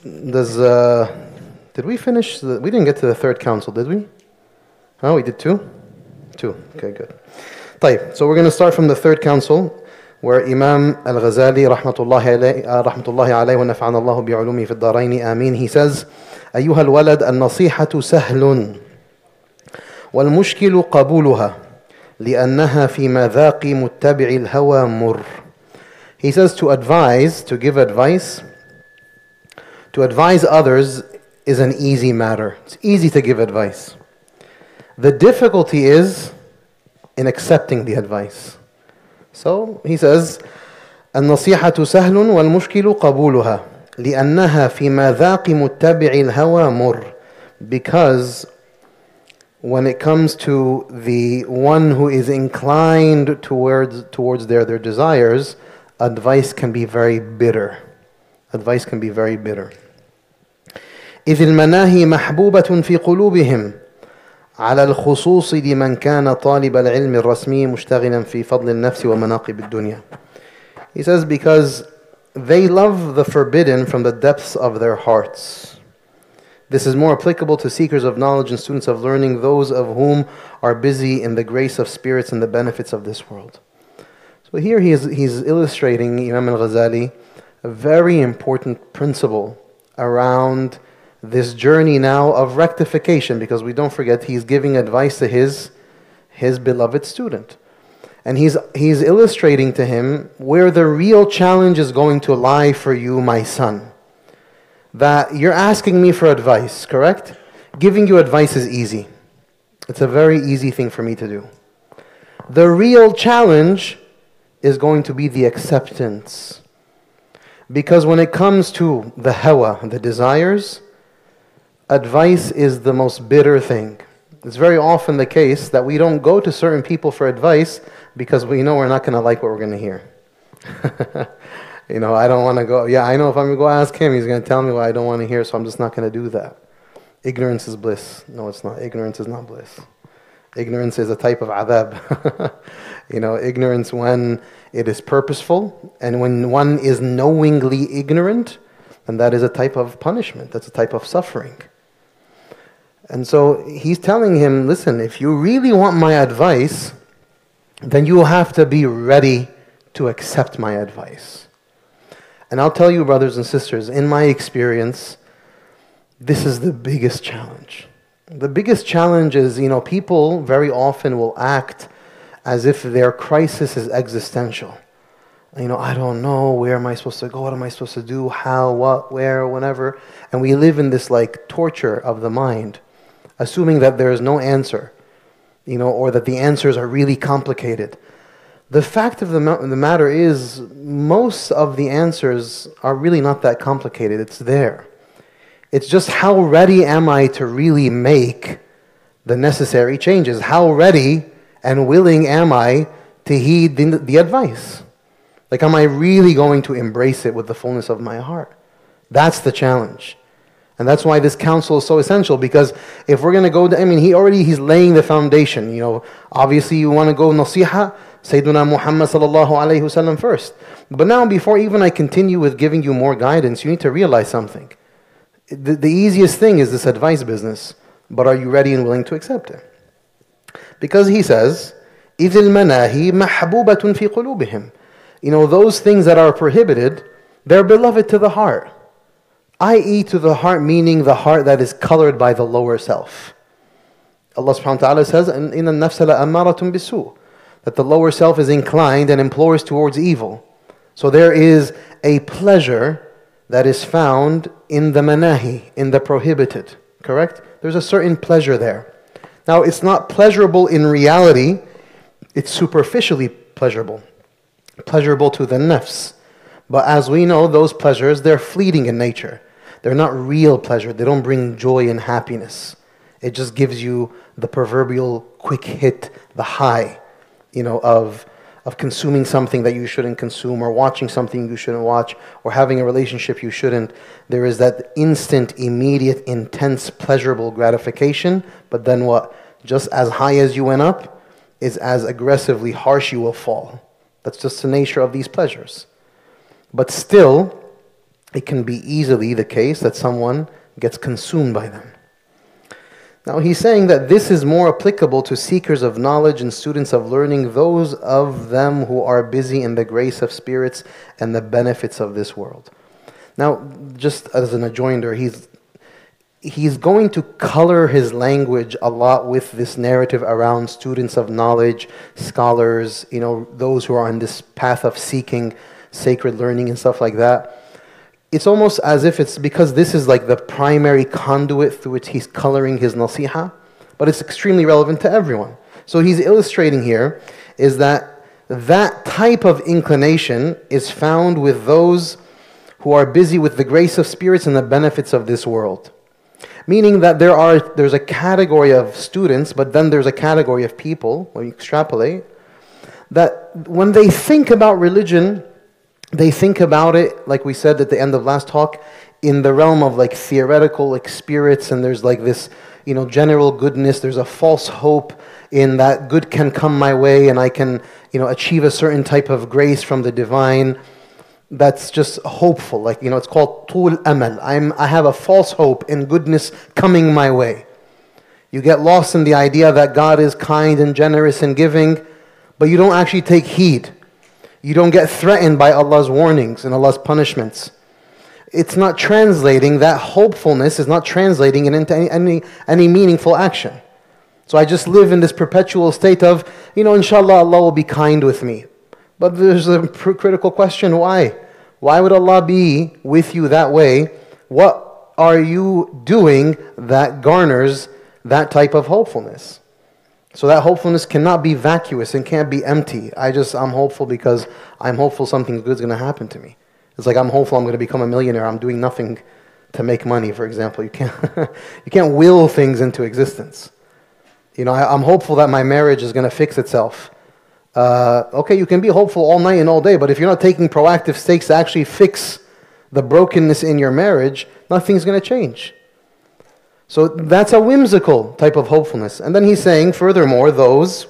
Does did we finish? We didn't get to the third council, did we? Oh, we did two? Two. Okay, good. طيب, so we're going to start from the third council, where Imam Al-Ghazali rahmatullahi alayhi wa nafa'ana Allahu bi'ulumi fi ad-daraini amin, he says, أيها الولد النصيحة سهل والمشكل قبولها لأنها في مذاق متبع الهوى مر. He says to advise, to give advice, to advise others is an easy matter. It's easy to give advice. The difficulty is in accepting the advice. So he says, النصيحة سهل والمشكل قبولها لأنها في مذاق متبع الهوى مر. Because when it comes to the one who is inclined towards their desires, advice can be very bitter. Advice can be very bitter. إذ المناهي محبوبة في قلوبهم على الخصوص لمن كان طالب العلم الرسمي مشتغلا في فضل النفس ومناقب الدنيا. He says because they love the forbidden from the depths of their hearts. This is more applicable to seekers of knowledge and students of learning, those of whom are busy in the grace of spirits and the benefits of this world. So here he's illustrating, Imam Al-Ghazali, a very important principle around this journey now of rectification, because we don't forget he's giving advice to his beloved student. And he's illustrating to him where the real challenge is going to lie for you, my son. That you're asking me for advice, correct? Giving you advice is easy. It's a very easy thing for me to do. The real challenge is going to be the acceptance. Because when it comes to the hawa, the desires, advice is the most bitter thing. It's very often the case that we don't go to certain people for advice because we know we're not going to like what we're going to hear. I don't want to go. Yeah, I know if I'm going to go ask him, he's going to tell me what I don't want to hear, so I'm just not going to do that. Ignorance is bliss. No, it's not. Ignorance is not bliss. Ignorance is a type of adab. Ignorance when it is purposeful, and when one is knowingly ignorant, then that is a type of punishment. That's a type of suffering. And so he's telling him, listen, if you really want my advice, then you will have to be ready to accept my advice. And I'll tell you, brothers and sisters, in my experience, this is the biggest challenge. The biggest challenge is, people very often will act as if their crisis is existential. I don't know, where am I supposed to go, what am I supposed to do, how, what, where, whenever. And we live in this torture of the mind, assuming that there is no answer, or that the answers are really complicated. The fact of the matter is, most of the answers are really not that complicated. It's there. It's just how ready am I to really make the necessary changes? How ready and willing am I to heed the advice? Am I really going to embrace it with the fullness of my heart? That's the challenge. And that's why this counsel is so essential, because if we're going to go, he's laying the foundation. Obviously you want to go nasiha, Sayyiduna Muhammad sallallahu alayhi wasallam first. But now, before even I continue with giving you more guidance, you need to realize something. The easiest thing is this advice business, but are you ready and willing to accept it? Because he says, إِذِ الْمَنَاهِ مَحْبُوبَةٌ فِي قُلُوبِهِمْ. Those things that are prohibited, they're beloved to the heart. I.e. to the heart, meaning the heart that is colored by the lower self. Allah subhanahu wa ta'ala says, إِنَّ النَّفْسَ لَأَمَّارَةٌ بِالسُّوءِ, that the lower self is inclined and implores towards evil. So there is a pleasure that is found in the manahi, in the prohibited. Correct? There's a certain pleasure there. Now, it's not pleasurable in reality, it's superficially pleasurable. Pleasurable to the nafs. But as we know, those pleasures, they're fleeting in nature. They're not real pleasure. They don't bring joy and happiness. It just gives you the proverbial quick hit, the high, of consuming something that you shouldn't consume, or watching something you shouldn't watch, or having a relationship you shouldn't. There is that instant, immediate, intense, pleasurable gratification. But then what? Just as high as you went up, is as aggressively harsh you will fall. That's just the nature of these pleasures. But still, it can be easily the case that someone gets consumed by them. Now he's saying that this is more applicable to seekers of knowledge and students of learning, those of them who are busy in the grace of spirits and the benefits of this world. Now, just as an adjoinder, he's going to color his language a lot with this narrative around students of knowledge, scholars, those who are on this path of seeking sacred learning and stuff like that. It's almost as if it's because this is like the primary conduit through which he's coloring his nasiha, but it's extremely relevant to everyone. So he's illustrating here is that type of inclination is found with those who are busy with the grace of spirits and the benefits of this world. Meaning that there's a category of students, but then there's a category of people, when you extrapolate, that when they think about religion, they think about it, like we said at the end of last talk, in the realm of like theoretical like spirits, and there's like this, general goodness. There's a false hope in that good can come my way and I can, achieve a certain type of grace from the divine. That's just hopeful. Like, it's called tul amal. I have a false hope in goodness coming my way. You get lost in the idea that God is kind and generous and giving, but you don't actually take heed. You don't get threatened by Allah's warnings and Allah's punishments. It's not translating, that hopefulness is not translating it into any meaningful action. So I just live in this perpetual state of, inshallah Allah will be kind with me. But there's a critical question, why? Why would Allah be with you that way? What are you doing that garners that type of hopefulness? So that hopefulness cannot be vacuous and can't be empty. I'm hopeful because I'm hopeful something good's going to happen to me. It's like I'm hopeful I'm going to become a millionaire. I'm doing nothing to make money, for example. You can't will things into existence. I'm hopeful that my marriage is going to fix itself. Okay, you can be hopeful all night and all day, but if you're not taking proactive steps to actually fix the brokenness in your marriage, nothing's going to change. So that's a whimsical type of hopefulness. And then he's saying, furthermore, those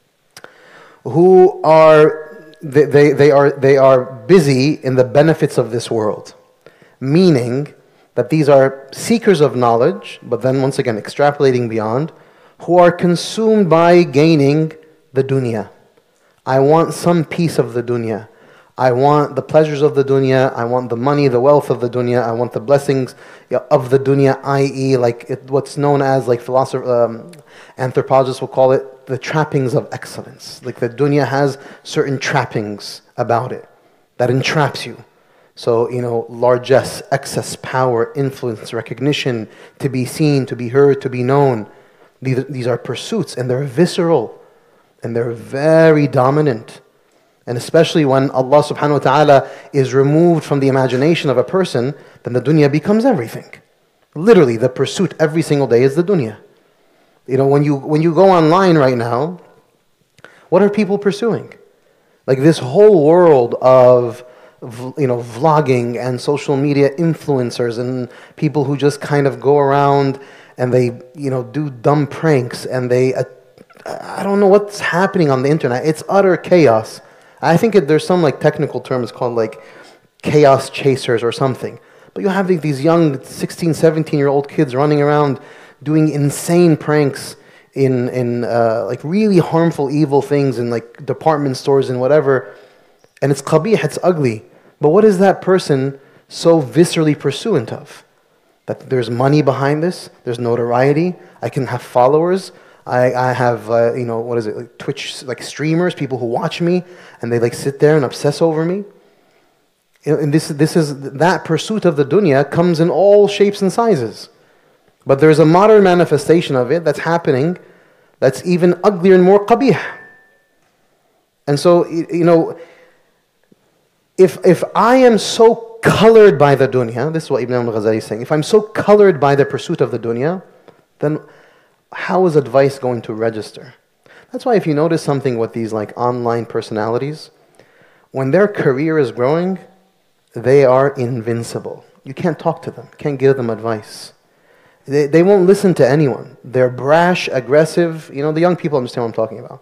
who are they are busy in the benefits of this world, meaning that these are seekers of knowledge, but then once again extrapolating beyond, who are consumed by gaining the dunya. I want some piece of the dunya. I want the pleasures of the dunya, I want the money, the wealth of the dunya, I want the blessings of the dunya, i.e. what's known as, like anthropologists will call it, the trappings of excellence. Like the dunya has certain trappings about it that entraps you. So, largesse, excess, power, influence, recognition, to be seen, to be heard, to be known. These are pursuits, and they're visceral, and they're very dominant. And especially when Allah subhanahu wa ta'ala is removed from the imagination of a person, then the dunya becomes everything. Literally, the pursuit every single day is the dunya. When you go online right now, what are people pursuing? Like this whole world of vlogging and social media influencers and people who just kind of go around and they do dumb pranks and I don't know what's happening on the internet. It's utter chaos. I think there's some technical terms called chaos chasers or something. But you have these young 16, 17-year-old kids running around doing insane pranks in really harmful, evil things in department stores and whatever. And it's qabih, it's ugly. But what is that person so viscerally pursuant of? That there's money behind this, there's notoriety, I can have followers, I have, Twitch, streamers, people who watch me, and they sit there and obsess over me. And that pursuit of the dunya comes in all shapes and sizes. But there's a modern manifestation of it that's happening that's even uglier and more qabih. And so, if I am so colored by the dunya, this is what Ibn al-Ghazali is saying, if I'm so colored by the pursuit of the dunya, then how is advice going to register? That's why if you notice something with these online personalities, when their career is growing, they are invincible. You can't talk to them, can't give them advice. They won't listen to anyone. They're brash, aggressive. The young people understand what I'm talking about.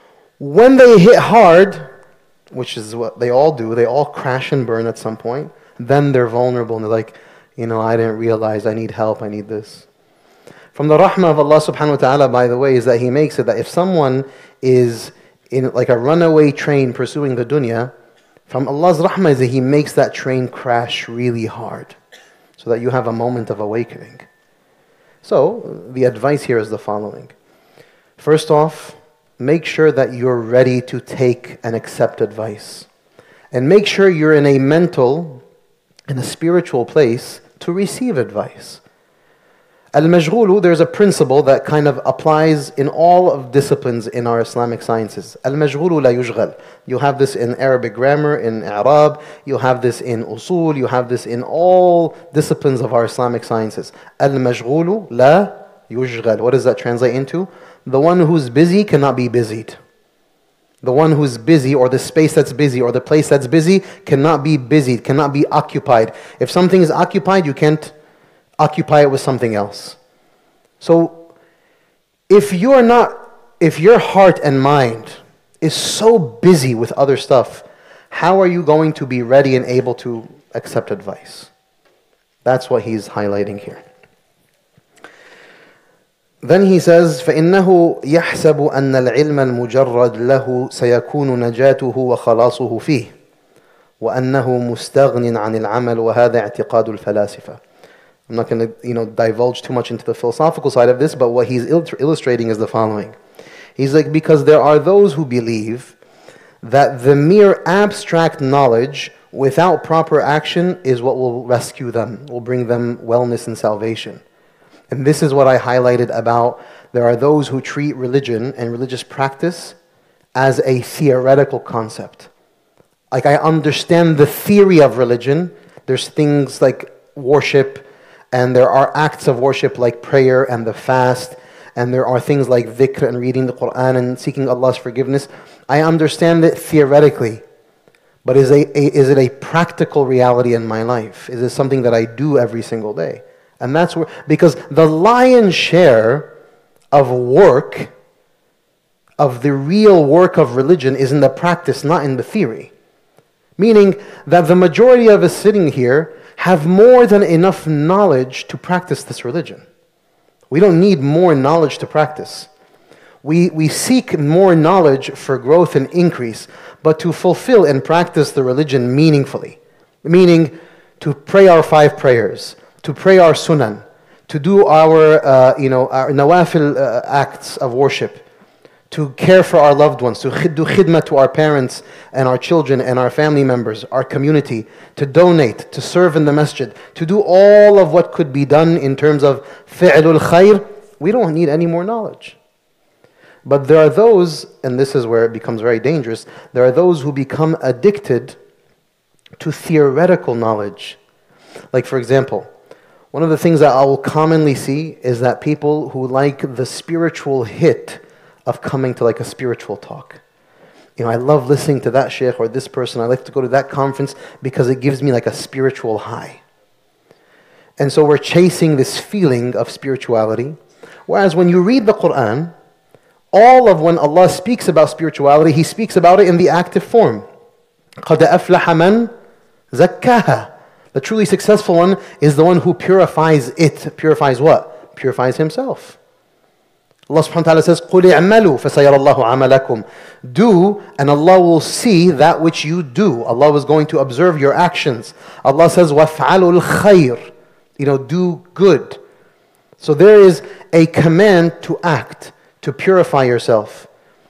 When they hit hard, which is what they all do, they all crash and burn at some point. then they're vulnerable and they're like, I didn't realize, I need help, I need this. From the rahmah of Allah subhanahu wa ta'ala, by the way, is that He makes it that if someone is in like a runaway train pursuing the dunya, from Allah's rahmah is that He makes that train crash really hard so that you have a moment of awakening. So, the advice here is the following. First off, make sure that you're ready to take and accept advice. And make sure you're in a mental, in a spiritual place to receive advice. Al-Majghulu, there's a principle that kind of applies in all of disciplines in our Islamic sciences. Al-Majghulu la yushghal. You have this in Arabic grammar, in I'rab, you have this in usul, you have this in all disciplines of our Islamic sciences. Al-Majghulu la yushghal. What does that translate into? The one who's busy cannot be busied. The one who's busy, or the space that's busy, or the place that's busy, cannot be busied, cannot be occupied. If something is occupied, you can't occupy it with something else. So, if your heart and mind is so busy with other stuff, how are you going to be ready and able to accept advice? That's what he's highlighting here. Then he says, فَإِنَّهُ يَحْسَبُ أَنَّ الْعِلْمَ الْمُجَرَّدْ لَهُ سَيَكُونُ نَجَاتُهُ وَخَلَاصُهُ فِيهِ وَأَنَّهُ مُسْتَغْنٍ عَنِ الْعَمَلِ وَهَذَا اعْتِقَادُ الْفَلَاسِفَةِ. I'm not going to divulge too much into the philosophical side of this, but what he's illustrating is the following. He's like, because there are those who believe that the mere abstract knowledge without proper action is what will rescue them, will bring them wellness and salvation. And this is what I highlighted about, there are those who treat religion and religious practice as a theoretical concept. Like, I understand the theory of religion. There's things like worship, and there are acts of worship like prayer and the fast, and there are things like dhikr and reading the Quran and seeking Allah's forgiveness. I understand it theoretically, but is it a practical reality in my life? Is it something that I do every single day? And that's where, because the lion's share of work, of the real work of religion, is in the practice, not in the theory. Meaning that the majority of us sitting here have more than enough knowledge to practice this religion. We don't need more knowledge to practice. We seek more knowledge for growth and increase, but to fulfill and practice the religion meaningfully. Meaning to pray our 5 prayers, to pray our sunan, to do our nawafil acts of worship, to care for our loved ones, to do khidmah to our parents and our children and our family members, our community, to donate, to serve in the masjid, to do all of what could be done in terms of fi'lul khair. We don't need any more knowledge. But there are those, and this is where it becomes very dangerous, there are those who become addicted to theoretical knowledge. Like, for example, one of the things that I will commonly see is that people who like the spiritual hit of coming to like a spiritual talk. I love listening to that sheikh or this person. I like to go to that conference because it gives me like a spiritual high. And so we're chasing this feeling of spirituality. Whereas when you read the Quran, all of when Allah speaks about spirituality, He speaks about it in the active form. قَدْ أَفْلَحَ مَنْ زَكَّاهَا. The truly successful one is the one who purifies it. Purifies what? Purifies himself. Allah subhanahu wa ta'ala says, قُلِ اعْمَلُوا فَسَيَرَ اللَّهُ عَمَلَكُمْ. Do, and Allah will see that which you do. Allah is going to observe your actions. Allah says, وَافْعَلُوا الْخَيْرِ. Do good. So there is a command to act, to purify yourself.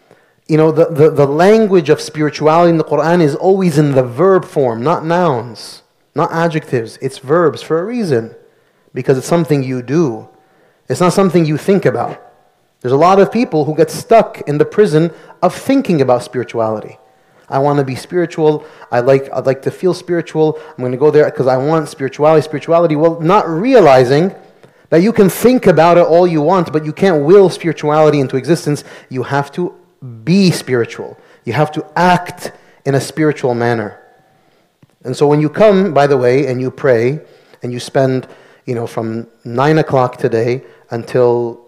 The language of spirituality in the Quran is always in the verb form, not nouns, not adjectives. It's verbs for a reason. Because it's something you do. It's not something you think about. There's a lot of people who get stuck in the prison of thinking about spirituality. I want to be spiritual. I'd like to feel spiritual. I'm going to go there because I want spirituality. Well, not realizing that you can think about it all you want, but you can't will spirituality into existence. You have to be spiritual. You have to act in a spiritual manner. And so when you come, by the way, and you pray, and you spend, from 9 o'clock today until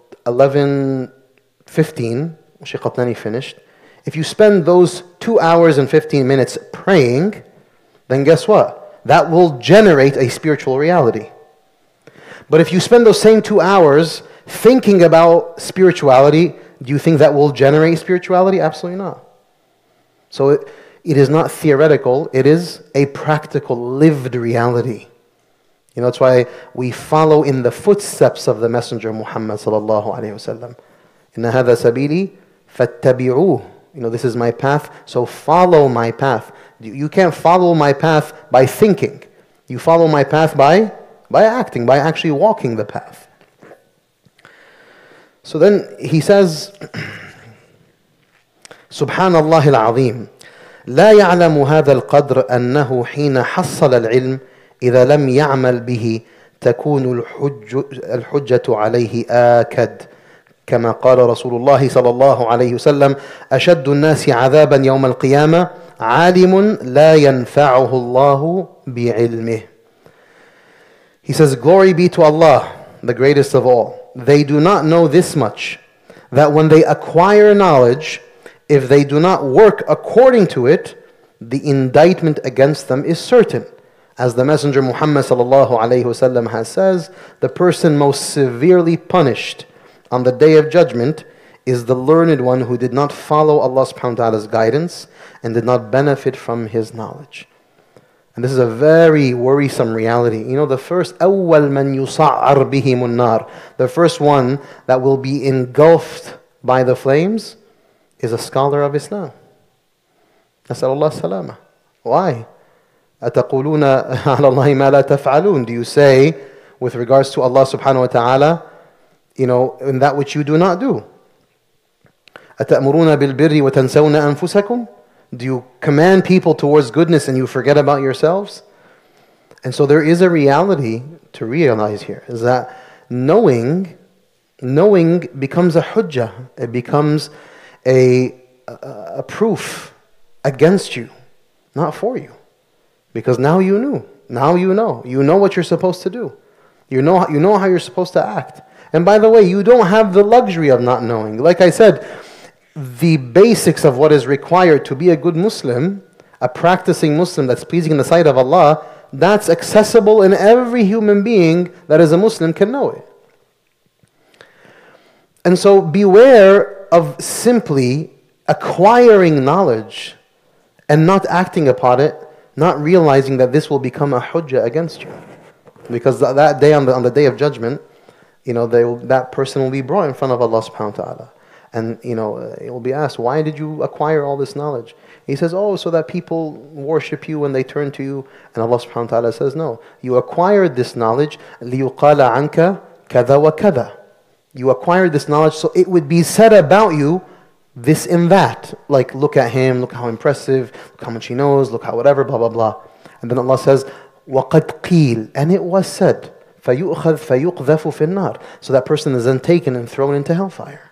11:15, Sheikh Qatnani finished. If you spend those 2 hours and 15 minutes praying, then guess what? that will generate a spiritual reality. But if you spend those same 2 hours thinking about spirituality, do you think that will generate spirituality? Absolutely not. So it is not theoretical, it is a practical, lived reality. You know, that's why we follow in the footsteps of the Messenger Muhammad sallallahu alayhi wasallam. Inna hadha sabili fattabi'uh. You know, this is my path, so follow my path. You can't follow my path by thinking. You follow my path by acting, by actually walking the path. So then he says, Subhanallah al-Azim, لا يعلم هذا القدر أنه حين حصل العلم إذا لم يعمل به تكون الحجة عليه آكد كما قال رسول الله صلى الله عليه وسلم أشد الناس عذابا يوم القيامة عالم لا ينفعه الله بعلمه. He says, glory be to Allah, the greatest of all. They do not know this much, that when they acquire knowledge, if they do not work according to it, the indictment against them is certain. As the Messenger Muhammad sallallahu alayhi wasallam has says, the person most severely punished on the Day of Judgment is the learned one who did not follow Allah subhanahu wa ta'ala's guidance and did not benefit from His knowledge. And this is a very worrisome reality. You know, the first أول من يصعر بهم النار, the first one that will be engulfed by the flames is a scholar of Islam. نسأل الله السلامة. Why? أتقولون على الله ما لا تفعلون. Do you say with regards to Allah subhanahu wa ta'ala, you know, in that which you do not do? أتأمرون بالبر وتنسون أنفسكم. Do you command people towards goodness and you forget about yourselves? And so there is a reality to realize here, is that knowing becomes a hujjah. It becomes a proof against you, not for you. Because now you knew. Now you know. You know what you're supposed to do. You know how you're supposed to act. And by the way, you don't have the luxury of not knowing. Like I said, the basics of what is required to be a good Muslim, a practicing Muslim that's pleasing in the sight of Allah, that's accessible in every human being that is a Muslim can know it. And so beware of simply acquiring knowledge and not acting upon it, not realizing that this will become a hujjah against you. Because that day, on the Day of Judgment, you know, that person will be brought in front of Allah subhanahu wa ta'ala. And, you know, it will be asked, why did you acquire all this knowledge? He says, oh, so that people worship you when they turn to you. And Allah subhanahu wa ta'ala says, no. You acquired this knowledge, لِيُقَالَ عَنْكَ كَذَا وَكَذَا. You acquired this knowledge so it would be said about you this and that. Like, look at him, look how impressive, look how much he knows, look how whatever, blah, blah, blah. And then Allah says, وَقَدْ قِيلَ. And it was said, فَيُؤْخَذْ فَيُقْذَفُ فِي النَّارِ. So that person is then taken and thrown into hellfire.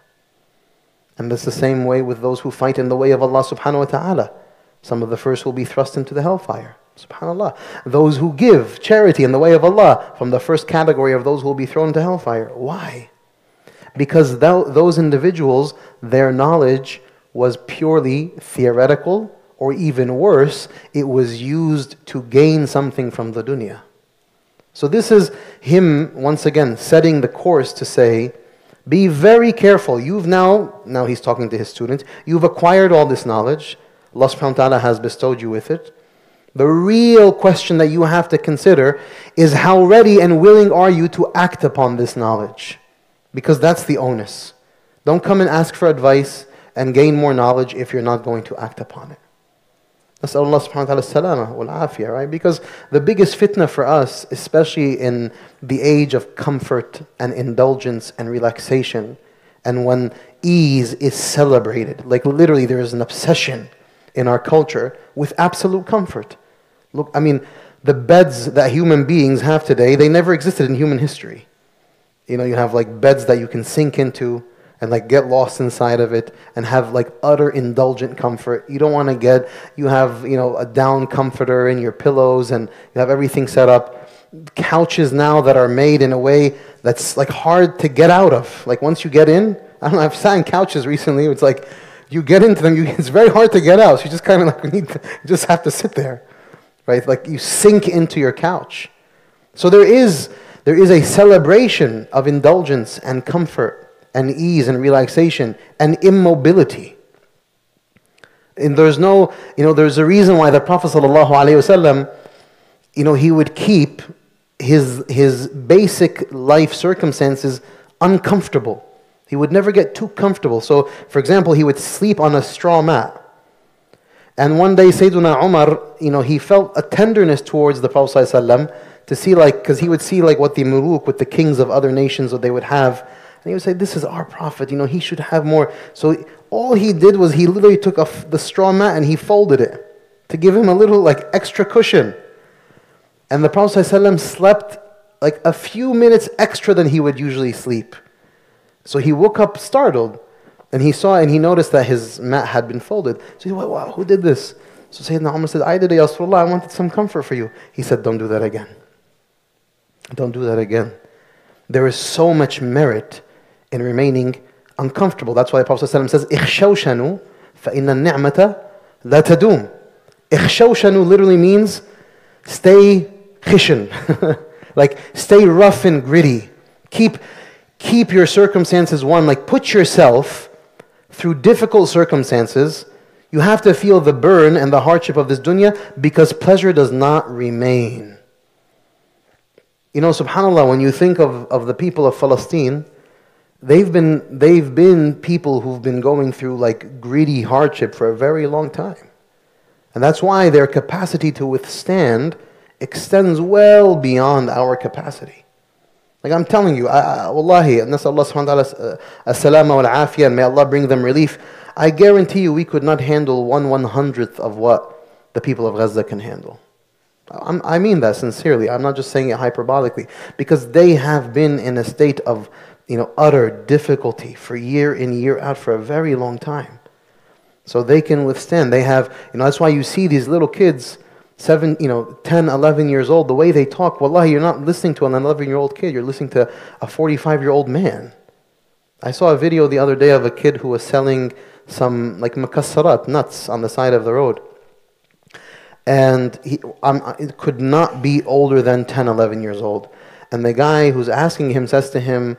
And that's the same way with those who fight in the way of Allah subhanahu wa ta'ala. Some of the first will be thrust into the hellfire. SubhanAllah. Those who give charity in the way of Allah, from the first category of those who will be thrown into hellfire. Why? Because those individuals, their knowledge was purely theoretical, or even worse, it was used to gain something from the dunya. So this is him, once again, setting the course to say, be very careful. You've now he's talking to his student, you've acquired all this knowledge. Allah subhanahu wa ta'ala has bestowed you with it. The real question that you have to consider is how ready and willing are you to act upon this knowledge? Because that's the onus. Don't come and ask for advice and gain more knowledge if you're not going to act upon it. Nas'al Allah subhanahu wa ta'ala salama wal afiyah, right? Because the biggest fitna for us, especially in the age of comfort and indulgence and relaxation, and when ease is celebrated, like literally there is an obsession in our culture with absolute comfort. Look, I mean, the beds that human beings have today, they never existed in human history. You know, you have like beds that you can sink into and like get lost inside of it and have like utter indulgent comfort. You don't want to you have, you know, a down comforter in your pillows and you have everything set up. Couches now that are made in a way that's like hard to get out of. Like once you get in, I don't know, I've sat in couches recently, it's like you get into them, it's very hard to get out. So you just kind of like just have to sit there, right? Like you sink into your couch. So there is a celebration of indulgence and comfort and ease and relaxation and immobility. And there's a reason why the Prophet ﷺ, he would keep his basic life circumstances uncomfortable. He would never get too comfortable. So, for example, he would sleep on a straw mat. And one day, Sayyiduna Umar, he felt a tenderness towards the Prophet ﷺ to see, because he would see what the muluk, what the kings of other nations, what they would have. And he would say, this is our Prophet, he should have more. So all he did was he literally took the straw mat and he folded it to give him a little extra cushion. And the Prophet ﷺ slept a few minutes extra than he would usually sleep. So he woke up startled. And he noticed that his mat had been folded. So he said, wow, who did this? So Sayyidina Umar said, I did it, Ya Rasulullah, I wanted some comfort for you. He said, don't do that again. Don't do that again. There is so much merit in remaining uncomfortable. That's why the Prophet ﷺ says, إِخْشَوْشَنُوا فَإِنَّ النِّعْمَةَ لَا تَدُومُ. إِخْشَوْشَنُوا literally means stay khishan. Stay rough and gritty. Keep your circumstances put yourself through difficult circumstances. You have to feel the burn and the hardship of this dunya because pleasure does not remain. SubhanAllah, when you think of the people of Palestine, they've been people who've been going through greedy hardship for a very long time. And that's why their capacity to withstand extends well beyond our capacity. I'm telling you, wallahi, nas'al Allah subhanahu wa ta'ala as-salama wal-afiyah, and may Allah bring them relief. I guarantee you we could not handle 1/100th of what the people of Gaza can handle. I mean that sincerely. I'm not just saying it hyperbolically. Because they have been in a state of utter difficulty for year in, year out for a very long time. So they can withstand. They have, that's why you see these little kids, 10, 11 years old, the way they talk, wallahi, you're not listening to an 11-year-old kid, you're listening to a 45-year-old man. I saw a video the other day of a kid who was selling some makassarat, nuts, on the side of the road. And it could not be older than 10, 11 years old. And the guy who's asking him says to him,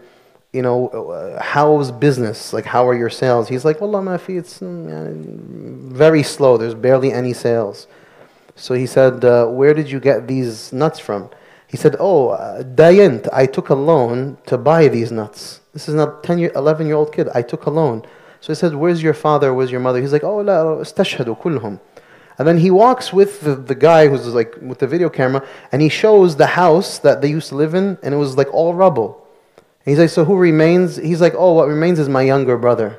how's business? How are your sales? He's like, wallah ma fi, it's very slow, there's barely any sales. So he said, where did you get these nuts from? He said, dayent, I took a loan to buy these nuts. This is not 11-year-old kid, I took a loan. So he said, where's your father, where's your mother? He's like, la, istashhadu kulluhum. And then he walks with the guy who's with the video camera, and he shows the house that they used to live in, and it was all rubble. And he's like, so who remains? He's like, what remains is my younger brother.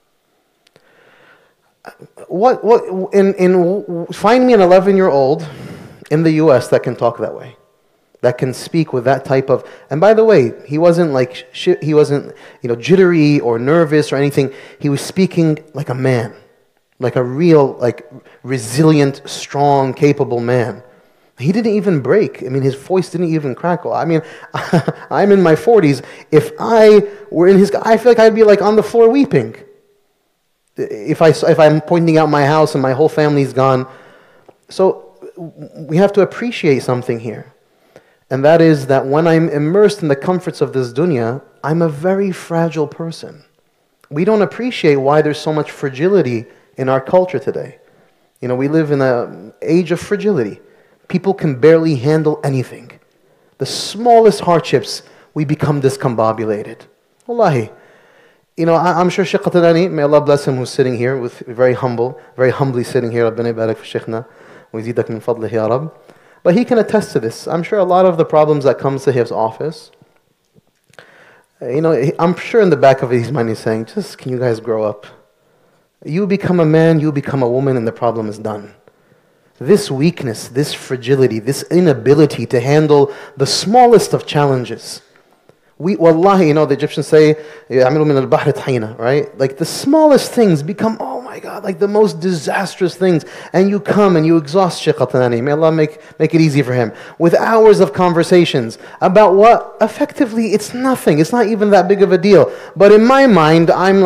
Find me an 11-year-old in the US that can talk that way, that can speak with that type of. And by the way, he wasn't he wasn't jittery or nervous or anything. He was speaking like a man, like a real resilient, strong, capable man. He didn't even break. His voice didn't even crackle. I'm in my 40s. If I were in his, I feel like I'd be on the floor weeping. If I'm pointing out my house and my whole family's gone. So we have to appreciate something here. And that is that when I'm immersed in the comforts of this dunya, I'm a very fragile person. We don't appreciate why there's so much fragility in our culture today. We live in an age of fragility. People can barely handle anything. The smallest hardships, we become discombobulated. Wallahi. I'm sure Shaykh Qatanani, may Allah bless him, who's sitting here, very humbly sitting here. Rabbana barak fi shaykhna wa yazidak min fadlihi ya Rabb. But he can attest to this. I'm sure a lot of the problems that comes to his office, I'm sure in the back of his mind he's saying, just can you guys grow up? You become a man, you become a woman, and the problem is done. This weakness, this fragility, this inability to handle the smallest of challenges. Wallahi, the Egyptians say, يَعْمِلُ مِنَ الْبَحْرِ طَحِينًا, right? The smallest things become, oh my God, the most disastrous things. And you come and you exhaust Shaykh Qatanani. May Allah make it easy for him. With hours of conversations about what, effectively, it's nothing. It's not even that big of a deal. But in my mind, I'm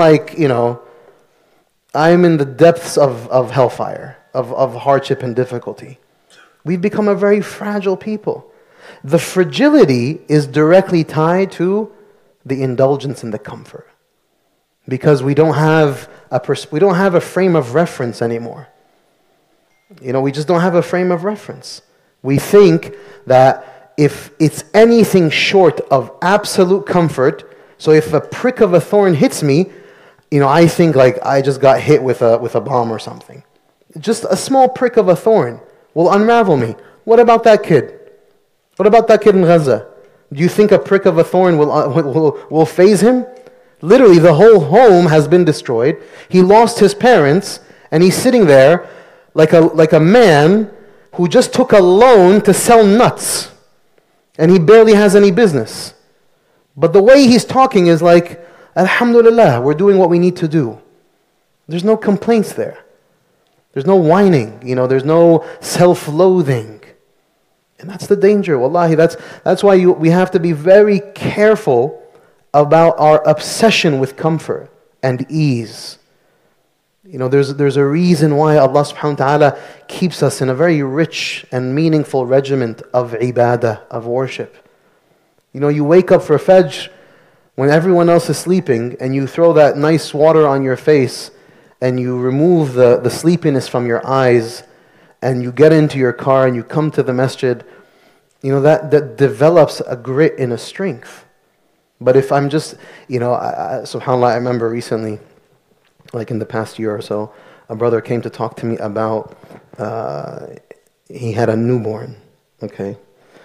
I'm in the depths of hellfire, of hardship and difficulty. We've become a very fragile people. The fragility is directly tied to the indulgence and the comfort. Because we don't have a frame of reference anymore. We just don't have a frame of reference. We think that if it's anything short of absolute comfort, so if a prick of a thorn hits me, I think like I just got hit with a bomb or something. Just a small prick of a thorn will unravel me. What about that kid? What about that kid in Gaza? Do you think a prick of a thorn will faze him? Literally, the whole home has been destroyed. He lost his parents, and he's sitting there like a man who just took a loan to sell nuts, and he barely has any business. But the way he's talking is like, Alhamdulillah, we're doing what we need to do. There's no complaints there. There's no whining. There's no self-loathing. And that's the danger. Wallahi, that's why we have to be very careful about our obsession with comfort and ease. There's a reason why Allah subhanahu wa ta'ala keeps us in a very rich and meaningful regiment of ibadah, of worship. You wake up for Fajr when everyone else is sleeping, and you throw that nice water on your face, and you remove the sleepiness from your eyes, and you get into your car and you come to the masjid, that develops a grit and a strength. But if I'm just, subhanAllah, I remember recently, like in the past year or so, a brother came to talk to me about, he had a newborn, okay?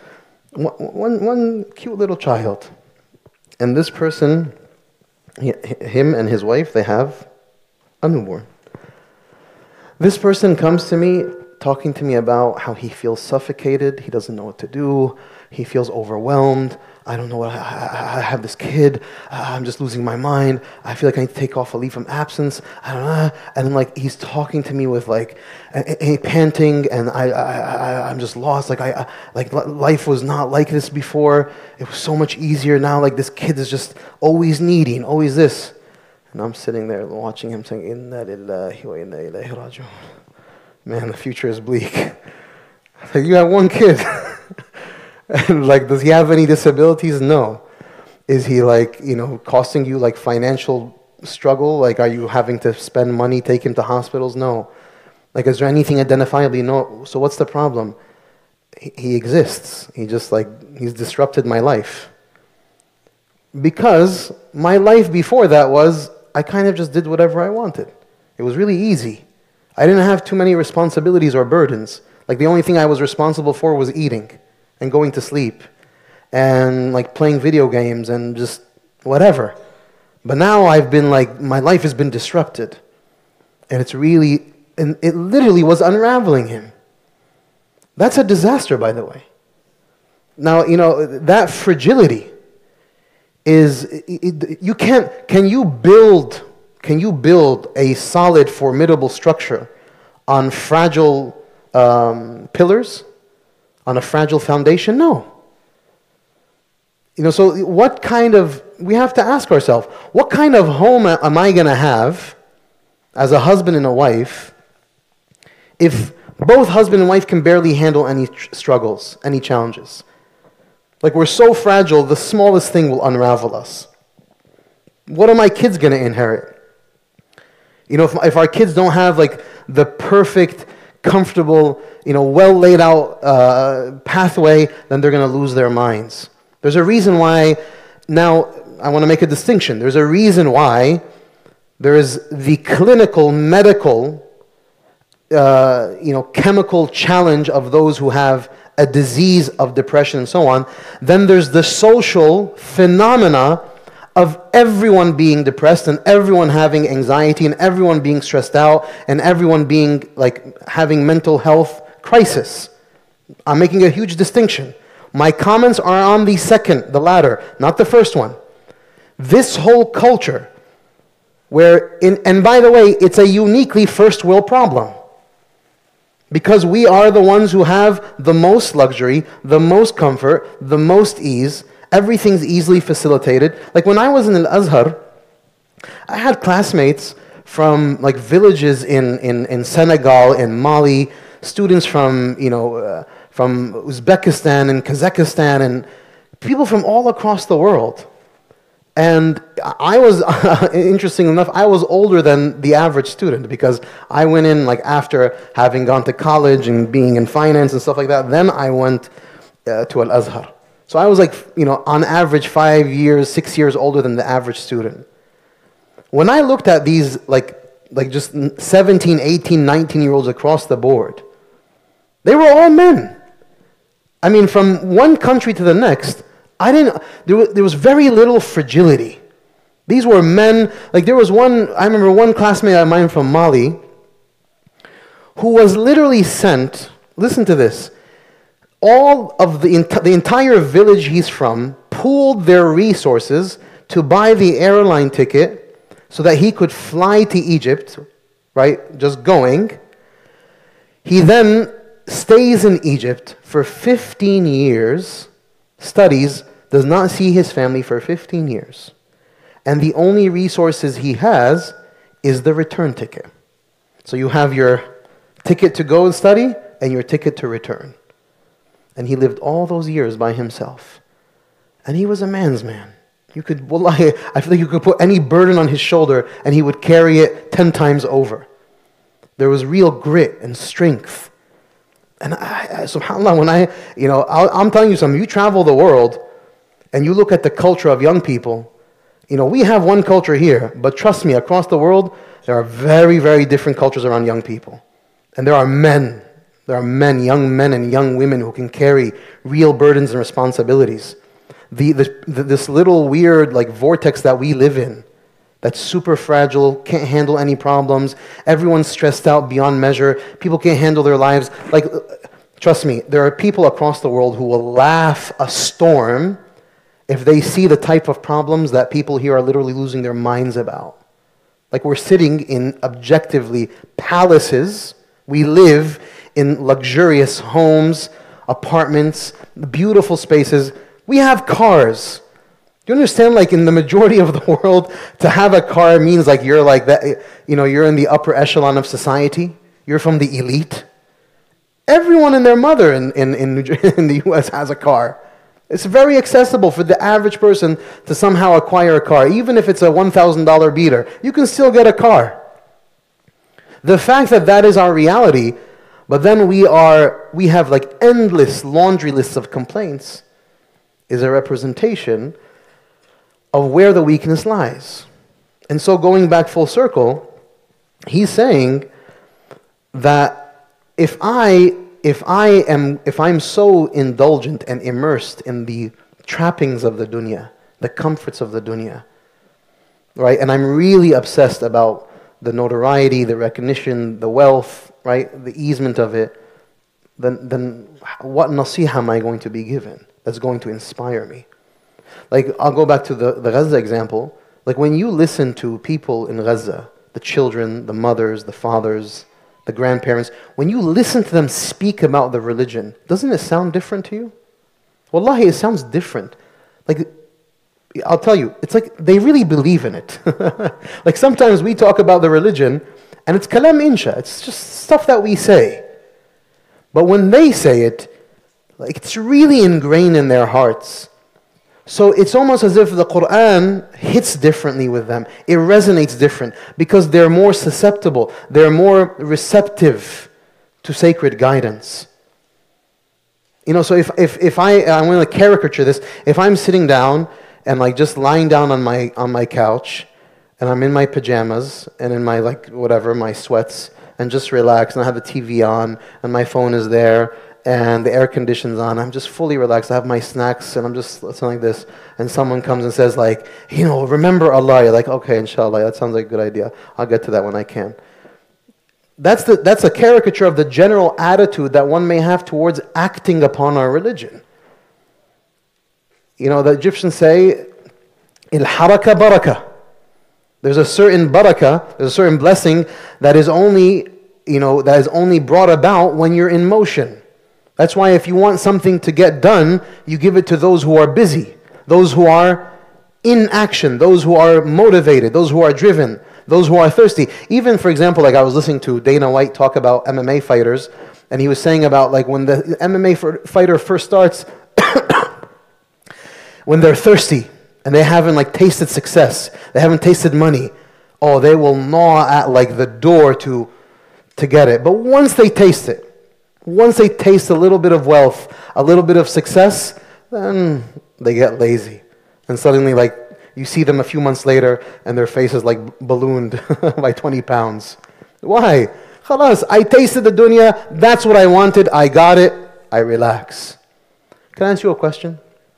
One cute little child. And this person, him and his wife, they have a newborn. This person comes to me, talking to me about how he feels suffocated, he doesn't know what to do, he feels overwhelmed. I don't know what, I have this kid, I'm just losing my mind, I feel like I need to take off a leave from absence, I don't know. And then like he's talking to me with like panting, and I'm just lost, like life was not like this before, it was so much easier now, like this kid is just always needing, always this. And I'm sitting there watching him saying, Inna lillahi wa inna ilayhi raji'un. Man, the future is bleak. Like, you have one kid. And like, does he have any disabilities? No. Is he like, costing you like financial struggle? Like, are you having to spend money, take him to hospitals? No. Like, is there anything identifiably? No. So what's the problem? He exists. He's disrupted my life. Because my life before that was, I kind of just did whatever I wanted. It was really easy. I didn't have too many responsibilities or burdens. Like, the only thing I was responsible for was eating and going to sleep and like playing video games and just whatever. But now my life has been disrupted. And it literally was unraveling him. That's a disaster, by the way. Now, that fragility is, can you build a solid, formidable structure on fragile pillars? On a fragile foundation? No. So we have to ask ourselves, what kind of home am I going to have as a husband and a wife if both husband and wife can barely handle any struggles, any challenges? Like, we're so fragile, the smallest thing will unravel us. What are my kids going to inherit? If our kids don't have like the perfect, comfortable, well laid out pathway, then they're going to lose their minds. There's a reason why, now I want to make a distinction. There's a reason why there is the clinical, medical, chemical challenge of those who have a disease of depression and so on. Then there's the social phenomena of everyone being depressed and everyone having anxiety and everyone being stressed out and everyone being like having mental health crisis. I'm making a huge distinction. My comments are on the latter, not the first one. This whole culture and by the way, it's a uniquely first world problem. Because we are the ones who have the most luxury, the most comfort, the most ease. Everything's easily facilitated. Like when I was in Al-Azhar, I had classmates from like villages in Senegal, in Mali, students from, from Uzbekistan and Kazakhstan and people from all across the world. And I was, interesting enough, I was older than the average student because I went in like after having gone to college and being in finance and stuff like that. Then I went to Al-Azhar. So I was like, on average 5 years, 6 years older than the average student. When I looked at these like just 17, 18, 19-year-olds across the board, they were all men. I mean, from one country to the next, there was very little fragility. These were men, like there was I remember one classmate of mine from Mali who was literally sent, listen to this, all of the entire village he's from pooled their resources to buy the airline ticket so that he could fly to Egypt, right, just going. He then stays in Egypt for 15 years, studies, does not see his family for 15 years. And the only resources he has is the return ticket. So you have your ticket to go and study and your ticket to return. And he lived all those years by himself. And he was a man's man. Wallahi, I feel like you could put any burden on his shoulder and he would carry it 10 times over. There was real grit and strength. And subhanAllah, when I'm telling you something, you travel the world and you look at the culture of young people, we have one culture here, but trust me, across the world, there are very, very different cultures around young people. And there are men, young men and young women who can carry real burdens and responsibilities. This little weird vortex that we live in, that's super fragile, can't handle any problems, everyone's stressed out beyond measure, people can't handle their lives. Trust me, there are people across the world who will laugh a storm if they see the type of problems that people here are literally losing their minds about. Like we're sitting in objectively palaces, we live in luxurious homes, apartments, beautiful spaces. We have cars. Do you understand, in the majority of the world, to have a car means you're that, you're in the upper echelon of society. You're from the elite. Everyone and their mother in the US has a car. It's very accessible for the average person to somehow acquire a car. Even if it's a $1,000 beater, you can still get a car. The fact that is our reality, but then we have endless laundry lists of complaints, is a representation of where the weakness lies. And so going back full circle, he's saying that if I'm so indulgent and immersed in the trappings of the dunya, the comforts of the dunya, right, and I'm really obsessed about the notoriety, the recognition, the wealth, right, the easement of it, then what nasihah am I going to be given that's going to inspire me? I'll go back to the Gaza example. When you listen to people in Gaza, the children, the mothers, the fathers, the grandparents, when you listen to them speak about the religion, doesn't it sound different to you? Wallahi, it sounds different. I'll tell you, it's they really believe in it. Sometimes we talk about the religion, and it's kalam insha, it's just stuff that we say. But when they say it, it's really ingrained in their hearts. So it's almost as if the Quran hits differently with them. It resonates different because they're more susceptible. They're more receptive to sacred guidance. So if I'm going to caricature this, if I'm sitting down and just lying down on my couch and I'm in my pajamas and in my my sweats and just relaxed and I have the TV on and my phone is there and the air conditioning's on, I'm just fully relaxed, I have my snacks and I'm just something like this, and someone comes and says remember Allah, you're okay, inshallah, that sounds like a good idea, I'll get to that when I can. That's a caricature of the general attitude that one may have towards acting upon our religion. The Egyptians say, il-haraka baraka. There's a certain barakah, there's a certain blessing that is only brought about when you're in motion. That's why if you want something to get done, you give it to those who are busy, those who are in action, those who are motivated, those who are driven, those who are thirsty. Even, for example, I was listening to Dana White talk about MMA fighters, And he was saying about like when the MMA fighter first starts, when they're thirsty and they haven't like tasted success, they haven't tasted money, oh, they will gnaw at like the door to get it. But once they taste it, once they taste a little bit of wealth, a little bit of success, then they get lazy. And suddenly like you see them a few months later and their face is like ballooned by 20 pounds. Why? Khalas, I tasted the dunya, that's what I wanted, I got it, I relax. Can I ask you a question?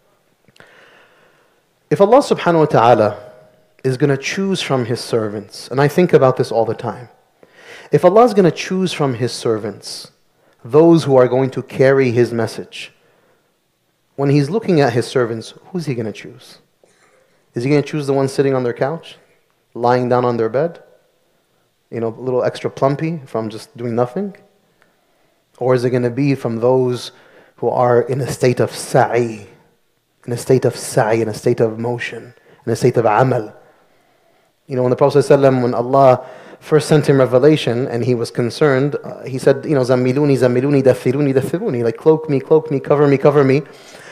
If Allah subhanahu wa ta'ala is going to choose from His servants, and I think about this all the time, if Allah is going to choose from His servants those who are going to carry His message, when He's looking at His servants, who's He going to choose? Is He going to choose the ones sitting on their couch, lying down on their bed? A little extra plumpy from just doing nothing? Or is it going to be from those who are in a state of sa'i, in a state of motion, in a state of amal? When the Prophet ﷺ, when Allah first sent him revelation and he was concerned, he said, Zammiluni, Zammiluni, Dathiruni, Dathiruni, like cloak me, cover me, cover me.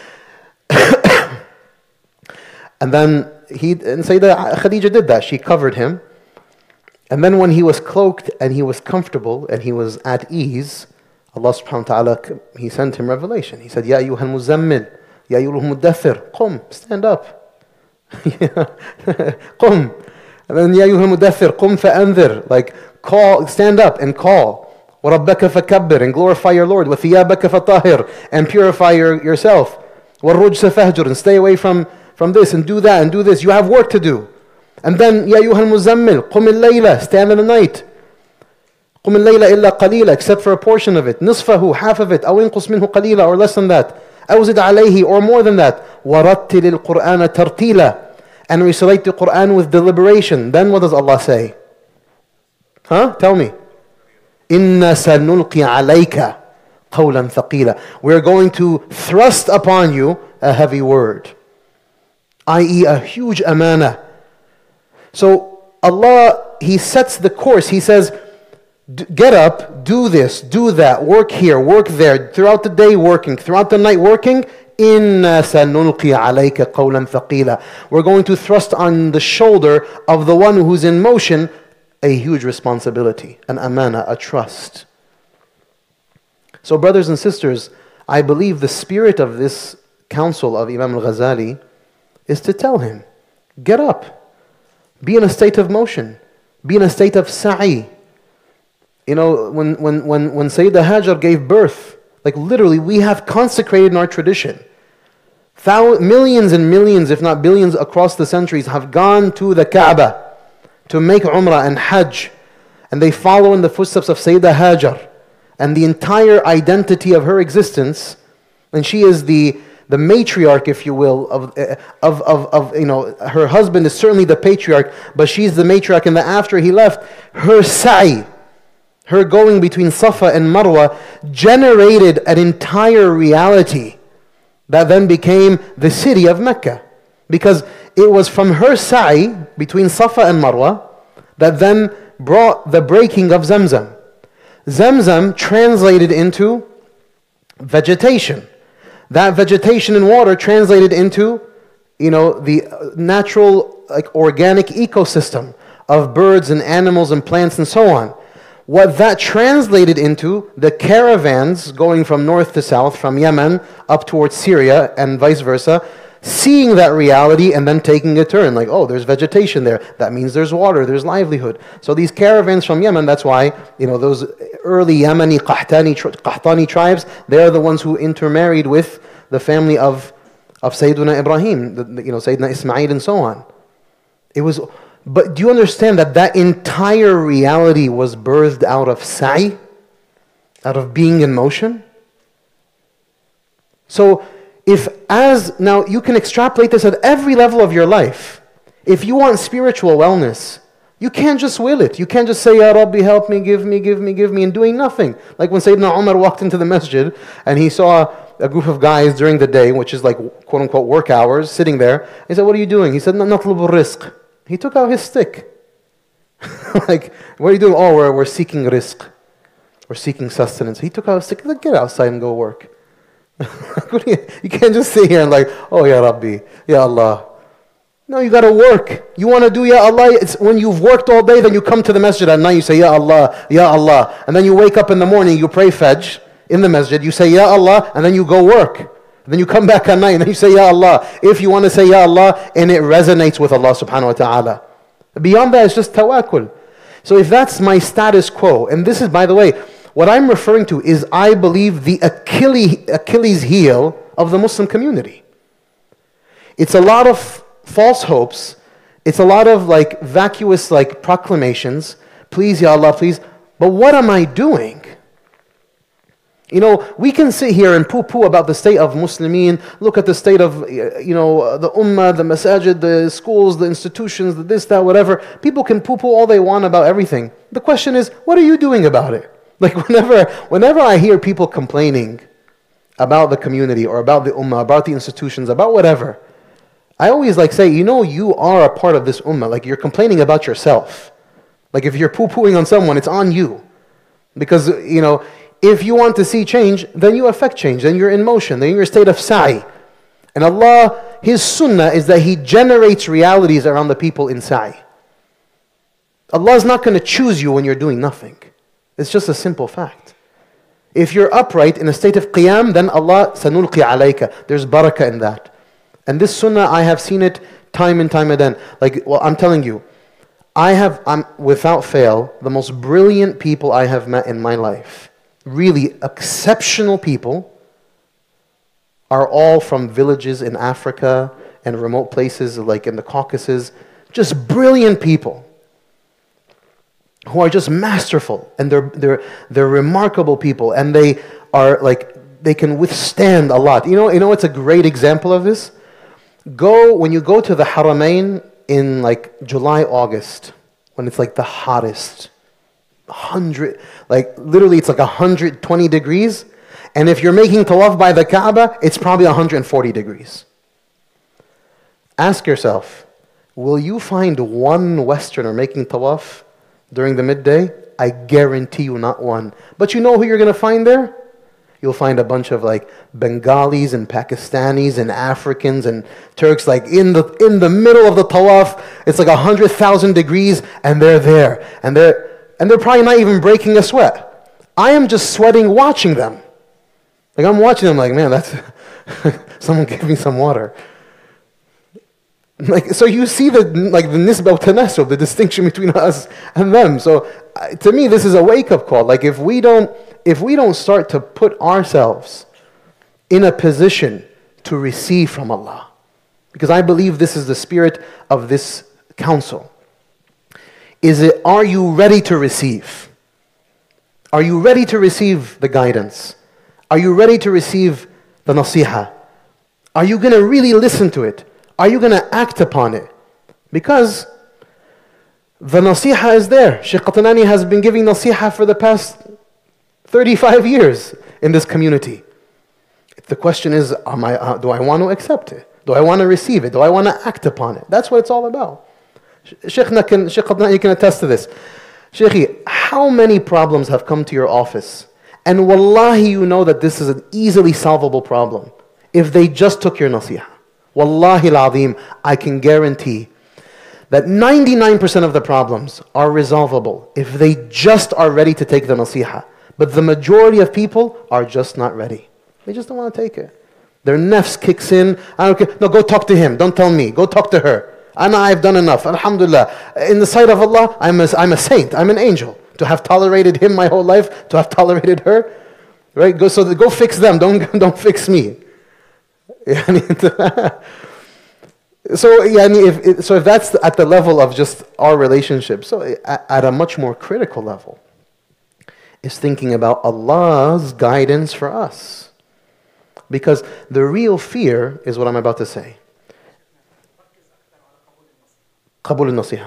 And then Sayyidah Khadija did that. She covered him. And then when he was cloaked and he was comfortable and he was at ease, Allah subhanahu wa ta'ala, He sent him revelation. He said, Ya ayyuhal muzammil, Ya ayyuhal muddathir, qum, stand up. Qum. And then Ya ayyuhal muddathir, qum fa'anzir, like call, stand up and call. وَرَبَّكَ فَكَبِّرْ, and glorify your Lord. وَثِيَابَكَ فَطَهِرْ, and purify yourself. وَالرُّجْسَ فَهْجُرْ, and stay away from this and do that and do this. You have work to do. And then, Ya ayyuhal muzammil, qum al-layla, stand in the night. قُمِ اللَّيْلَ إِلَّا قَلِيلًا, except for a portion of it. نِصْفَهُ, half of it. أَوْ إِنْقُصْ مِنْهُ قَلِيلًا, or less than that. أَوْ زِدْ عَلَيْهِ, or more than that. وَرَتِّلِ الْقُرْآنَ تَرْتِيلًا, and recite the Qur'an with deliberation. Then what does Allah say? Tell me. إِنَّا سَنُلْقِي عَلَيْكَ قَوْلًا ثَقِيلًا, we're going to thrust upon you a heavy word, i.e. a huge amana. So Allah, He sets the course. He says, get up, do this, do that, work here, work there, throughout the day working, throughout the night working. إِنَّا سَنُلْقِي عَلَيْكَ قَوْلًا ثَقِيلًا, we're going to thrust on the shoulder of the one who's in motion a huge responsibility, an amana, a trust. So brothers and sisters, I believe the spirit of this counsel of Imam al-Ghazali is to tell him, get up, be in a state of motion, be in a state of sa'i. When Sayyidah Hajar gave birth, like literally we have consecrated in our tradition. Millions and millions, if not billions across the centuries have gone to the Kaaba to make Umrah and Hajj. And they follow in the footsteps of Sayyidah Hajar. And the entire identity of her existence, and she is the matriarch, if you will, of her husband is certainly the patriarch, but she's the matriarch, and after he left, her sa'i, her going between Safa and Marwa, generated an entire reality that then became the city of Mecca. Because it was from her sa'i between Safa and Marwa that then brought the breaking of Zamzam. Zamzam translated into vegetation. That vegetation and water translated into, the natural, organic ecosystem of birds and animals and plants and so on. What that translated into, the caravans going from north to south, from Yemen up towards Syria and vice versa, seeing that reality and then taking a turn, like, oh, there's vegetation there, that means there's water, there's livelihood. So these caravans from Yemen, that's why, those early Yemeni Qahtani tribes, they're the ones who intermarried with the family of Sayyiduna Ibrahim, Sayyidina Ismail and so on. But do you understand that entire reality was birthed out of sa'i, out of being in motion? So, now you can extrapolate this at every level of your life. If you want spiritual wellness, you can't just will it. You can't just say, Ya Rabbi, help me, give me, and doing nothing. Like when Sayyidina Umar walked into the masjid and he saw a group of guys during the day, which is like quote unquote work hours, sitting there. He said, what are you doing? He said, نَطْلُبُ الرِّزْقِ. He took out his stick. Like, what are you doing? Oh, we're seeking rizq. or seeking sustenance. He took out a stick, like, get outside and go work. You can't just sit here and like, oh, Ya Rabbi, Ya Allah. No, you got to work. You want to do Ya Allah, it's when you've worked all day, then you come to the masjid at night, you say Ya Allah, Ya Allah. And then you wake up in the morning, you pray Fajr in the masjid, you say Ya Allah, and then you go work. And then you come back at night and then you say Ya Allah. If you want to say Ya Allah, and it resonates with Allah subhanahu wa ta'ala. Beyond that, it's just tawakkul. So if that's my status quo, and this is, by the way, what I'm referring to is, I believe, the Achilles heel of the Muslim community. It's a lot of false hopes. It's a lot of like vacuous like proclamations. Please, Ya Allah, please. But what am I doing? You know, we can sit here and poo-poo about the state of Muslimin. Look at the state of, the ummah, the masajid, the schools, the institutions, the this, that, whatever. People can poo-poo all they want about everything. The question is, what are you doing about it? Like whenever I hear people complaining about the community or about the ummah, about the institutions, about whatever, I always like say, you are a part of this ummah. Like, you're complaining about yourself. Like, if you're poo-pooing on someone, it's on you. Because, if you want to see change, then you affect change. Then you're in motion. Then you're in a state of sa'i. And Allah, His sunnah is that He generates realities around the people in sa'i. Allah is not going to choose you when you're doing nothing. It's just a simple fact. If you're upright in a state of qiyam, then Allah, sanulqi alayka. There's barakah in that. And this sunnah, I have seen it time and time again. Like, well, I'm telling you, I'm without fail, the most brilliant people I have met in my life, really exceptional people, are all from villages in Africa and remote places like in the Caucasus. Just brilliant people who are just masterful, and they're remarkable people, and they are like, they can withstand a lot. You know it's a great example of this? When you go to the Haramain in like July, August, when it's like the hottest, 100, like literally it's like 120 degrees, and if you're making tawaf by the Kaaba, it's probably 140 degrees. Ask yourself, will you find one Westerner making tawaf during the midday? I guarantee you not one. But you know who you're going to find there? You'll find a bunch of like Bengalis and Pakistanis and Africans and Turks, like in the middle of the tawaf. It's like 100,000 degrees, and they're there, and they're probably not even breaking a sweat. I am just sweating watching them. Like, I'm watching them like, man, that's someone give me some water. Like, so you see the nisbah tanasub, the distinction between us and them. So to me, this is a wake-up call. Like, if we don't start to put ourselves in a position to receive from Allah, because I believe this is the spirit of this council, are you ready to receive? Are you ready to receive the guidance? Are you ready to receive the nasiha? Are you going to really listen to it? Are you going to act upon it? Because the nasiha is there. Shaykh Qatnani has been giving nasiha for the past 35 years in this community. The question is, do I want to accept it? Do I want to receive it? Do I want to act upon it? That's what it's all about. Shaykh Qatnani can attest to this. Shaykhi, how many problems have come to your office? And wallahi, you know that this is an easily solvable problem if they just took your nasiha. Wallahi al-azim, I can guarantee that 99% of the problems are resolvable if they just are ready to take the nasiha. But the majority of people are just not ready. They just don't want to take it. Their nafs kicks in. I don't care. No, go talk to him. Don't tell me. Go talk to her. I've done enough. Alhamdulillah. In the sight of Allah, I'm a saint. I'm an angel. To have tolerated him my whole life, to have tolerated her, right? Go fix them. Don't fix me. So if that's at the level of just our relationship, so at a much more critical level, is thinking about Allah's guidance for us. Because the real fear is what I'm about to say. Qabul al-nasiha.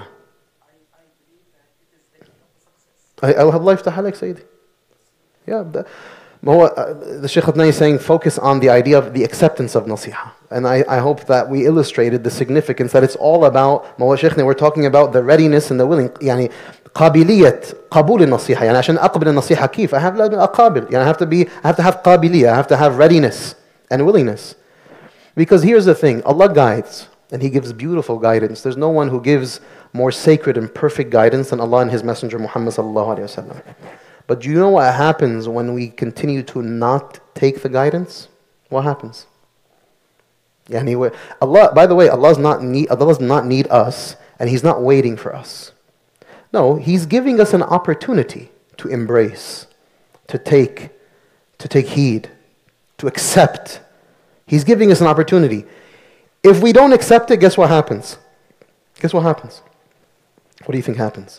I have life to halak, Sayyidi. Yeah, the Shaykh Qatnani is saying, focus on the idea of the acceptance of nasiha. And I hope that we illustrated the significance that it's all about, Mawla Shaykhna, we're talking about the readiness and the willing. Yani, قابلية قبول النصيحة. يعني عشان أقبل النصيحة كيف؟ I have to أقابل. يعني I have to have قابلية. I have to have readiness and willingness. Because here's the thing, Allah guides, and He gives beautiful guidance. There's no one who gives more sacred and perfect guidance than Allah and His Messenger Muhammad sallallahu alaihi wasallam. But do you know what happens when we continue to not take the guidance? What happens? Yani, Allah, by the way, Allah does not need us, and He's not waiting for us. No, He's giving us an opportunity to embrace, to take heed, to accept. He's giving us an opportunity. If we don't accept it, guess what happens? Guess what happens? What do you think happens?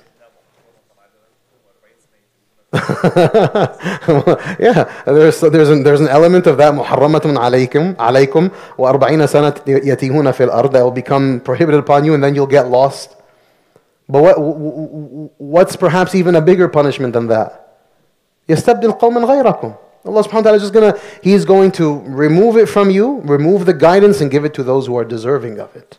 Yeah, there's an element of that. محرمة عليكم و40 سنة يتيهون في الأرض, that will become prohibited upon you, and then you'll get lost. But what's perhaps even a bigger punishment than that? يستبدل قوما غيركم. Allah subhanahu wa ta'ala He's going to remove it from you, remove the guidance, and give it to those who are deserving of it.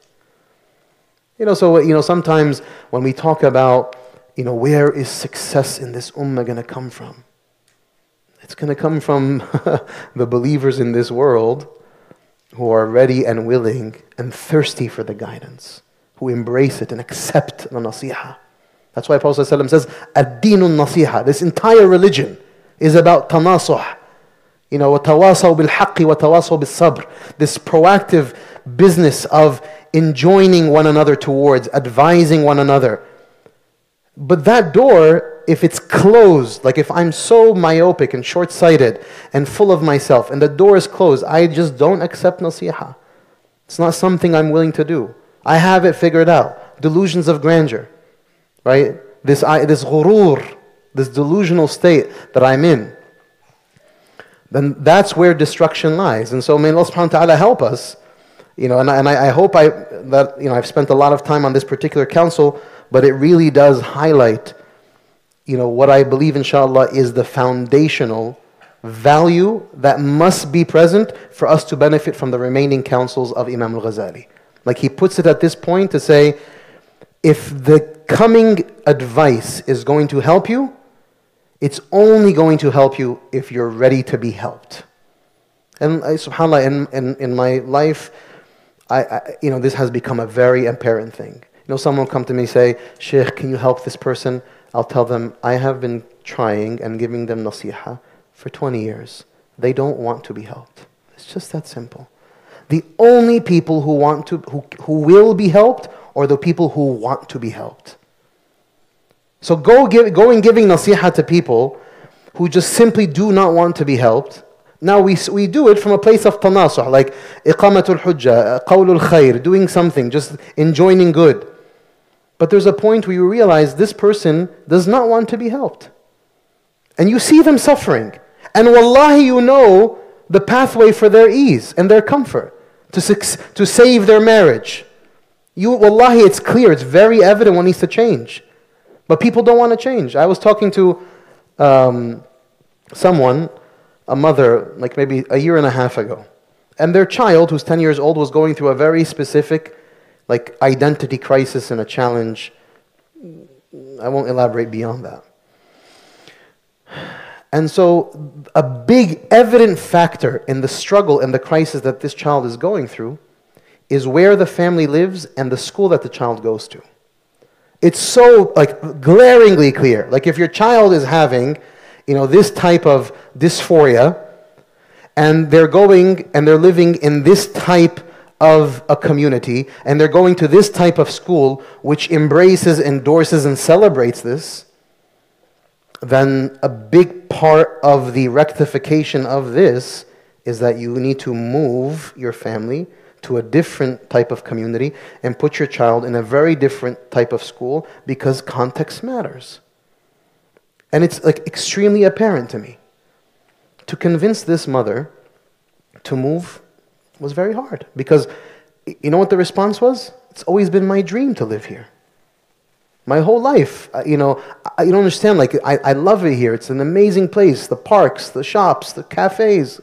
So sometimes when we talk about, where is success in this ummah going to come from? It's going to come from the believers in this world who are ready and willing and thirsty for the guidance, who embrace it and accept the nasiha. That's why Prophet ﷺ says, ad-deenun nasiha. This entire religion is about tanasuh. وَتَوَاصَوْا بِالْحَقِّ وَتَوَاصَوْا بِالصَّبْرِ. This proactive business of enjoining one another towards, advising one another. But that door, if it's closed, like if I'm so myopic and short-sighted and full of myself, and the door is closed, I just don't accept nasiha. It's not something I'm willing to do. I have it figured out. Delusions of grandeur, right? This ghurur, this delusional state that I'm in, then that's where destruction lies. And so may Allah subhanahu wa ta'ala help us, and I hope that I've spent a lot of time on this particular council, but it really does highlight, what I believe inshallah is the foundational value that must be present for us to benefit from the remaining counsels of Imam al-Ghazali. Like he puts it at this point to say, if the coming advice is going to help you, it's only going to help you if you're ready to be helped. And subhanAllah, in my life, this has become a very apparent thing. Someone will come to me and say, Sheikh, can you help this person? I'll tell them, I have been trying and giving them nasiha for 20 years. They don't want to be helped. It's just that simple. The only people who will be helped are the people who want to be helped. So going giving nasiha to people who just simply do not want to be helped. Now we do it from a place of tanasuh, like iqamatul hujjah, qawlul khair, doing something, just enjoining good. But there's a point where you realize this person does not want to be helped. And you see them suffering. And wallahi, the pathway for their ease and their comfort, to save their marriage. Wallahi, it's clear, it's very evident what needs to change. But people don't want to change. I was talking to someone, a mother, like maybe a year and a half ago. And their child, who's 10 years old, was going through a very specific identity crisis and a challenge. I won't elaborate beyond that. And so a big evident factor in the struggle and the crisis that this child is going through is where the family lives and the school that the child goes to. It's so glaringly clear. Like if your child is having, this type of dysphoria, and they're going and they're living in this type of a community, and they're going to this type of school which embraces, endorses, and celebrates this, then a big part of the rectification of this is that you need to move your family to a different type of community and put your child in a very different type of school, because context matters. And it's extremely apparent to me. To convince this mother to move was very hard, because you know what the response was? It's always been my dream to live here. My whole life, you don't understand, I love it here. It's an amazing place, the parks, the shops, the cafes.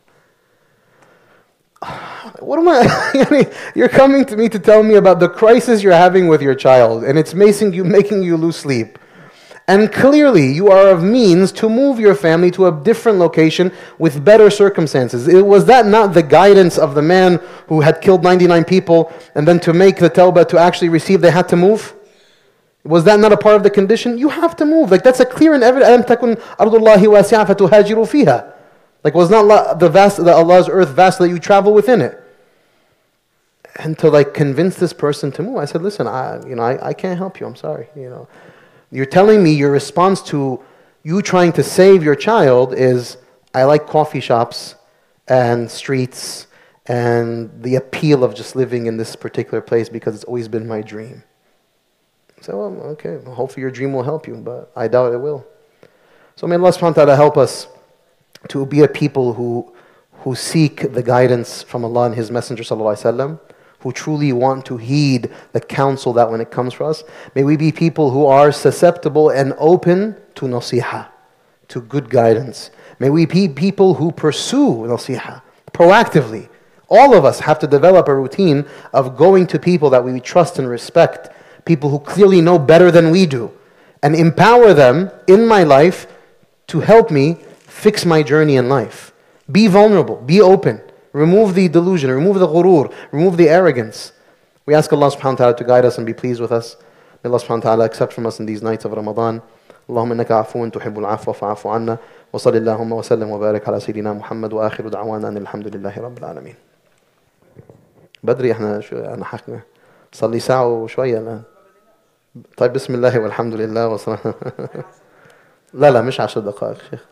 What am I? You're coming to me to tell me about the crisis you're having with your child, and it's making you lose sleep. And clearly, you are of means to move your family to a different location with better circumstances. Was that not the guidance of the man who had killed 99 people, and then to make the tawbah to actually receive, they had to move? Was that not a part of the condition? You have to move. Like, that's a clear and evident. أَلَمْ تَكُنْ أَرْضُ اللَّهِ وَاسِعَةً فَتُهَاجِرُوا فِيهَا. Like, was not Allah's earth vast that you travel within it? And to like convince this person to move, I said, listen, I can't help you. I'm sorry. You're telling me your response to you trying to save your child is, I like coffee shops and streets and the appeal of just living in this particular place because it's always been my dream. I said, well, okay, hopefully your dream will help you, but I doubt it will. So may Allah subhanahu wa ta'ala help us to be a people who seek the guidance from Allah and His Messenger sallallahu alaihi wasallam, who truly want to heed the counsel that when it comes for us. May we be people who are susceptible and open to nasiha, to good guidance. May we be people who pursue nasiha proactively. All of us have to develop a routine of going to people that we trust and respect, people who clearly know better than we do, and empower them in my life to help me fix my journey in life. Be vulnerable, be open. Remove the delusion, remove the ghurur, remove the arrogance. We ask Allah subhanahu wa ta'ala to guide us and be pleased with us. May Allah subhanahu wa ta'ala accept from us in these nights of Ramadan. اللهم إنك عفو تحب العفو فاعف عنا وصلى اللهم وسلم وبارك على سيدنا محمد وآخر دعوانا أن الحمد لله رب العالمين. بدري احنا انا حكنا صار لي ساعة وشوية الآن. طيب بسم الله والحمد لله والصلاة. لا مش 10 دقائق شيخ.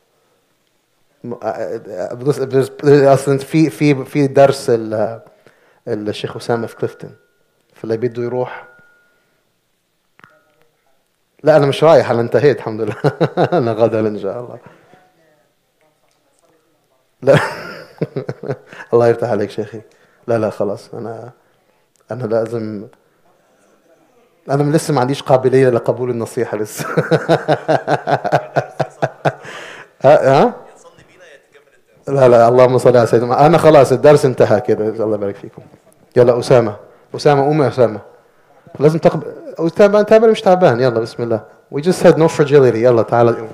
اصلا في درس الشيخ أسامة في كليفتون، فاللي بده يروح. لا انا مش رايح، انا انتهيت الحمد لله. انا غدا ان شاء الله. لا الله يفتح عليك شيخي. لا خلاص، انا لازم، انا لسه ما عنديش قابلية لقبول النصيحة لسه. ها لا اللهم صل على سيدنا. انا خلاص الدرس انتهى كده. الله يبارك فيكم. يلا أسامة قوم يا أسامة. لازم تقبل. تعبان مش تعبان. يلا بسم الله. We just had no fragility. يلا تعال.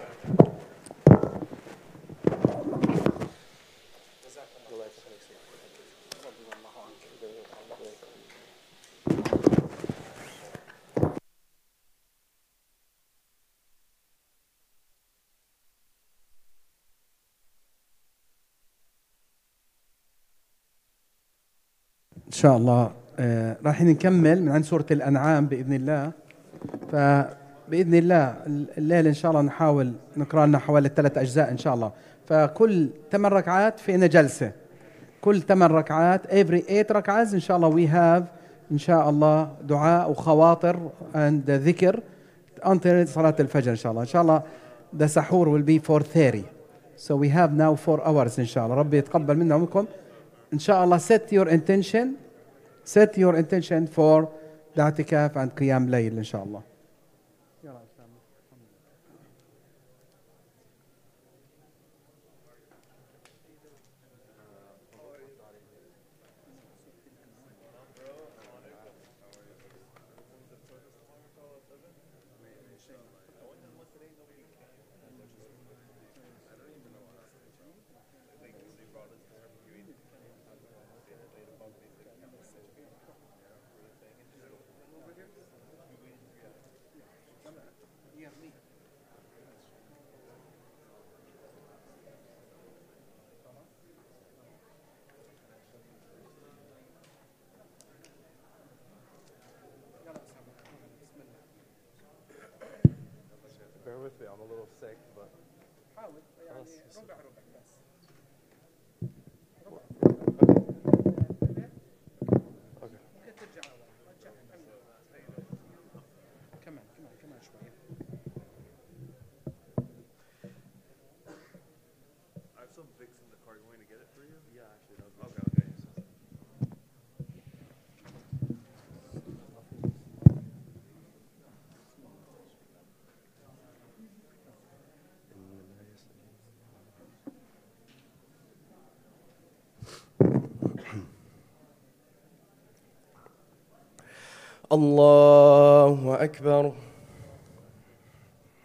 إن شاء الله راح نكمل من عند سورة الأنعام بإذن الله. فبإذن الله الليل إن شاء الله نحاول نقرأ لنا حوالي 3 أجزاء إن شاء الله. فكل 8 ركعات فينا جلسة، كل 8 ركعات every 8 ركعات إن شاء الله we have إن شاء الله دعاء وخواطر and ذكر until صلاة الفجر إن شاء الله. إن شاء الله the sahur will be 4:30. So we have now 4 hours إن شاء الله. ربي يتقبل منا ومنكم إن شاء الله. set your intention for the اعتكاف and قيام ليل إن شاء الله. Bear with me, I'm a little sick, but حاول يعني ربع بس. ممكن ترجع كمان شوية. I have some Vicks in the car. You want me to get it for you? Yeah, actually, that would be okay. الله أكبر.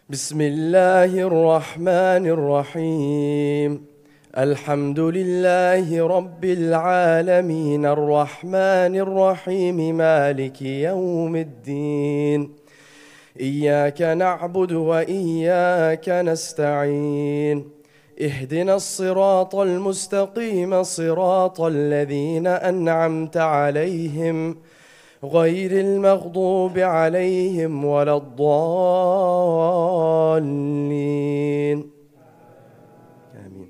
بسم الله الرحمن الرحيم. الحمد لله رب العالمين الرحمن الرحيم مالك يوم الدين. إياك نعبد وإياك نستعين. اهدنا الصراط المستقيم صراط الذين أنعمت عليهم غير المغضوب عليهم ولا الضالين. آمين.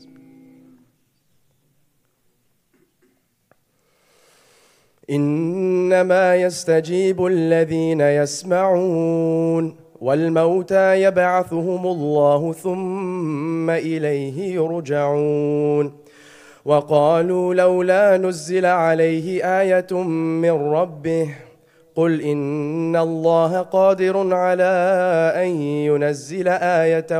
إنما يستجيب الذين يسمعون والموتى يبعثهم الله ثم إليه يرجعون. وقالوا لولا نزل عليه آية من ربه قل إن الله قادر على أن ينزل آية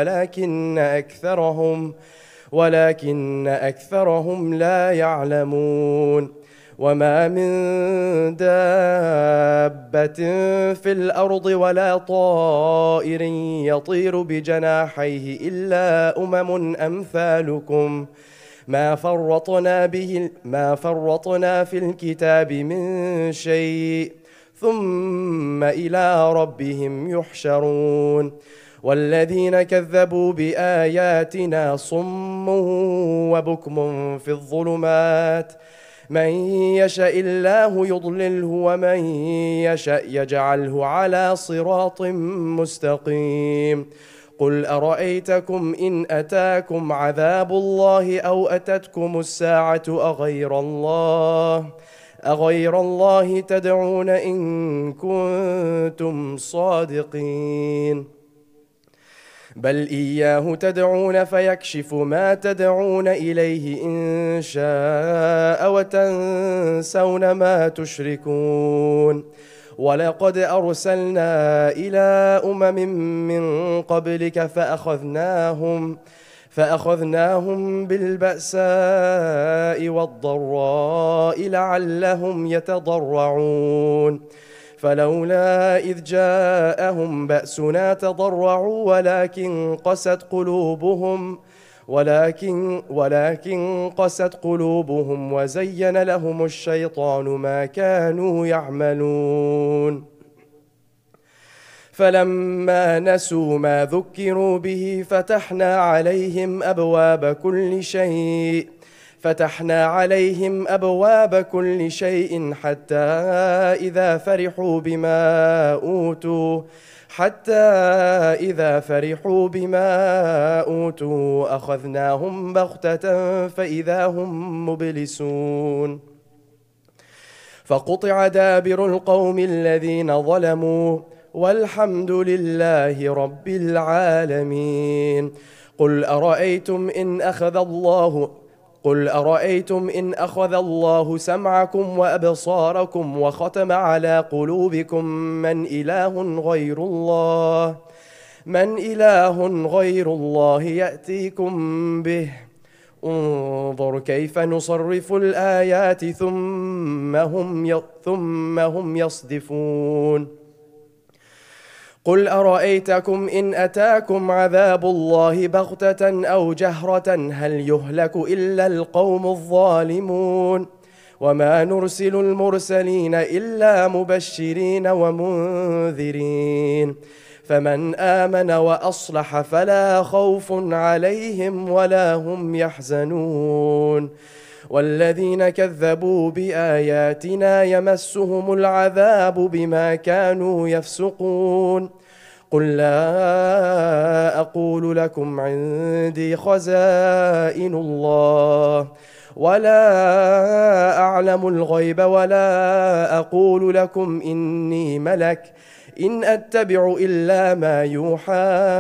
ولكن أكثرهم لا يعلمون. وما من دابة في الأرض ولا طائر يطير بجناحيه إلا أمم أمثالكم ما فرطنا في الكتاب من شيء ثم إلى ربهم يحشرون. والذين كذبوا بآياتنا صم وبكم في الظلمات من يشاء الله يضلله ومن يشاء يجعله على صراط مستقيم. قل أرأيتكم إن أتاكم عذاب الله أو أتتكم الساعة أغير الله تدعون إن كنتم صادقين. بل إياه تدعون فيكشف ما تدعون إليه إن شاء وتنسون ما تشركون. ولقد أرسلنا إلى أمم من قبلك فأخذناهم بالبأساء والضراء لعلهم يتضرعون. فلولا إذ جاءهم بأسنا تضرعوا ولكن قست قلوبهم وزين لهم الشيطان ما كانوا يعملون. فلما نسوا ما ذكروا به فتحنا عليهم أبواب كل شيء حتى إذا فرحوا بما أوتوا أخذناهم بغتة فإذا هم مبلسون. فقطع دابر القوم الذين ظلموا والحمد لله رب العالمين. قل أرأيتم إن أخذ الله سمعكم وأبصاركم وختم على قلوبكم من إله غير الله يأتيكم به. انظر كيف نصرف الآيات ثم هم يصدفون. قل أرأيتكم إن أتاكم عذاب الله بغتة أو جهرة هل يهلك إلا القوم الظالمون. وما نرسل المرسلين إلا مبشرين ومنذرين فمن آمن وأصلح فلا خوف عليهم ولا هم يحزنون. والذين كذبوا بآياتنا يمسهم العذاب بما كانوا يفسقون. قل لا أقول لكم عندي خزائن الله ولا أعلم الغيب ولا أقول لكم إني ملك إن أتبع إلا ما يوحى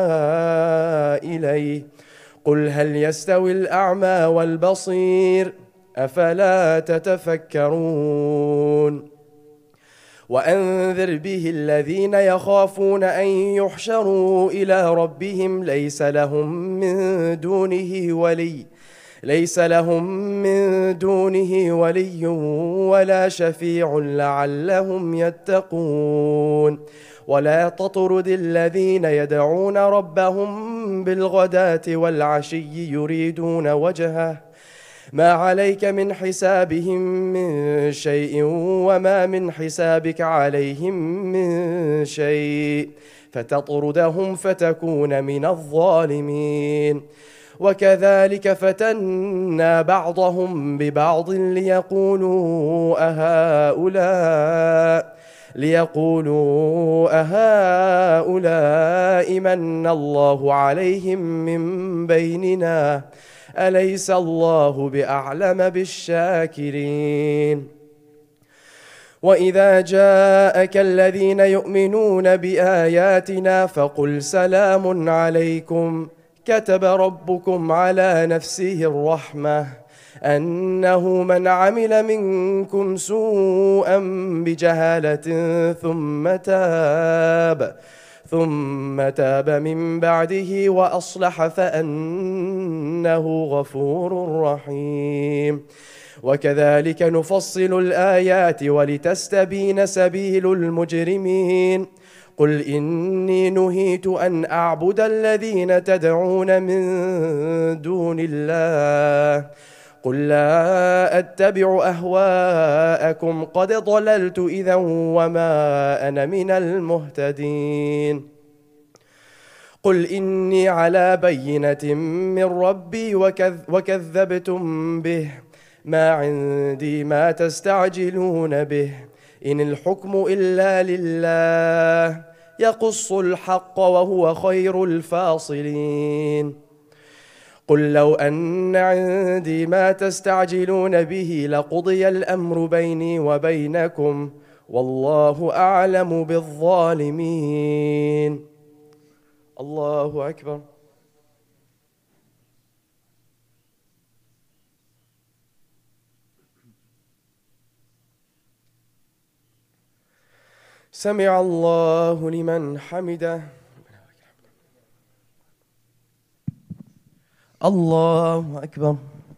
إلي. قل هل يستوي الأعمى والبصير أفلا تتفكرون. وأنذر به الذين يخافون أن يحشروا إلى ربهم ليس لهم من دونه ولي ولا شفيع لعلهم يتقون. ولا تطرد الذين يدعون ربهم بالغداة والعشي يريدون وجهه ما عليك من حسابهم من شيء وما من حسابك عليهم من شيء فتطردهم فتكون من الظالمين. وكذلك فتنا بعضهم ببعض ليقولوا أهؤلاء من الله عليهم من بيننا أليس الله بأعلم بالشاكرين. وإذا جاءك الذين يؤمنون بآياتنا فقل سلام عليكم كتب ربكم على نفسه الرحمة أنه من عمل منكم سوءا بجهالة ثم تاب من بعده وأصلح فأنه غفور رحيم. وكذلك نفصل الآيات ولتستبين سبيل المجرمين. قل إني نهيت أن أعبد الذين تدعون من دون الله قل لا أتبع أهواءكم قد ضللت إذا وما أنا من المهتدين. قل إني على بينة من ربي وكذبتم به ما عندي ما تستعجلون به إن الحكم إلا لله يقص الحق وهو خير الفاصلين. قل لو أن عندي ما تستعجلون به لقضي الأمر بيني وبينكم والله أعلم بالظالمين. الله أكبر. سمع الله لمن حمده. الله أكبر.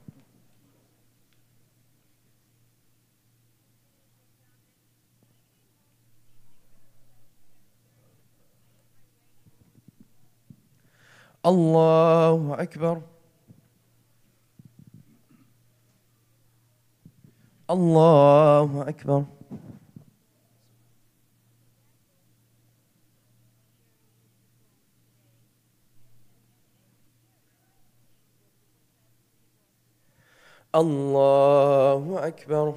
الله أكبر. الله أكبر. الله أكبر.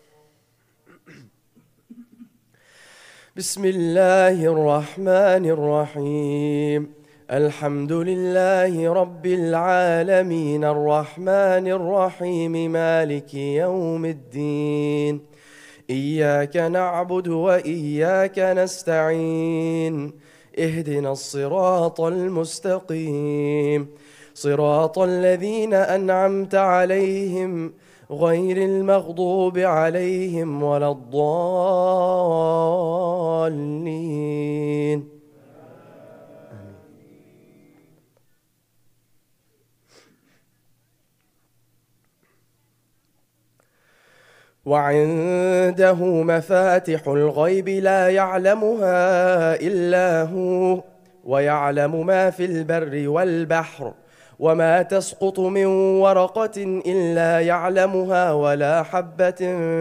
بسم الله الرحمن الرحيم. الحمد لله رب العالمين الرحمن الرحيم مالك يوم الدين إياك نعبد وإياك نستعين اهدنا الصراط المستقيم صراط الذين أنعمت عليهم غير المغضوب عليهم ولا الضالين. وعنده مفاتح الغيب لا يعلمها إلا هو ويعلم ما في البر والبحر وما تسقط من ورقة إلا يعلمها ولا حبة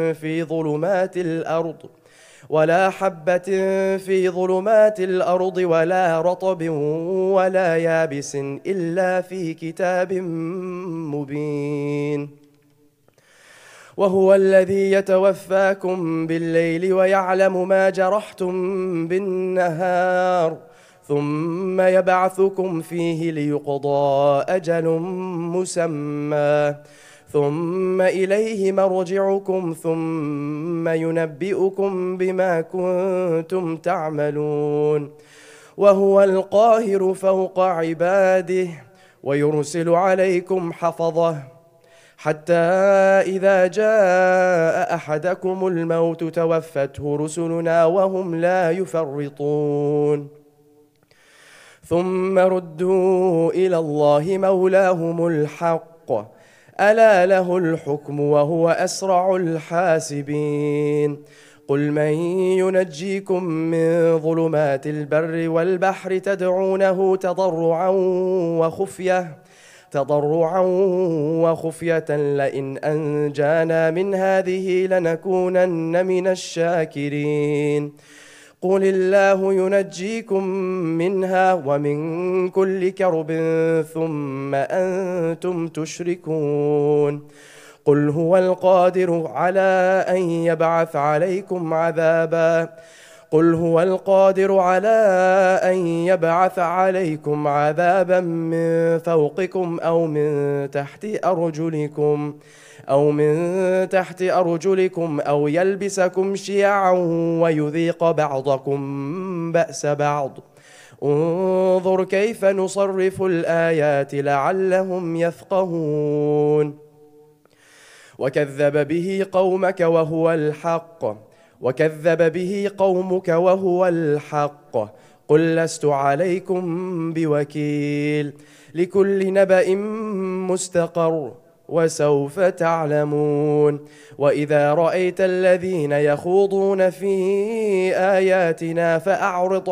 في ظلمات الأرض ولا رطب ولا يابس إلا في كتاب مبين. وهو الذي يتوفاكم بالليل ويعلم ما جرحتم بالنهار ثم يبعثكم فيه ليقضى أجل مسمى ثم إليه مرجعكم ثم ينبئكم بما كنتم تعملون. وهو القاهر فوق عباده ويرسل عليكم حفظه حتى إذا جاء أحدكم الموت توفته رسلنا وهم لا يفرطون. ثم ردوا إلى الله مولاهم الحق ألا له الحكم وهو أسرع الحاسبين. قل من ينجيكم من ظلمات البر والبحر تدعونه تضرعا وخفية لئن أنجانا من هذه لنكونن من الشاكرين. قل الله ينجيكم منها ومن كل كرب ثم أنتم تشركون. قل هو القادر على أن يبعث عليكم عذابا من فوقكم أو من تحت أرجلكم أو يلبسكم شيعا ويذيق بعضكم بأس بعض. انظر كيف نصرف الآيات لعلهم يفقهون. وكذب به قومك وهو الحق قل لست عليكم بوكيل. لكل نبأ مستقر وسوف تعلمون. وإذا رأيت الذين يخوضون في آياتنا فأعرض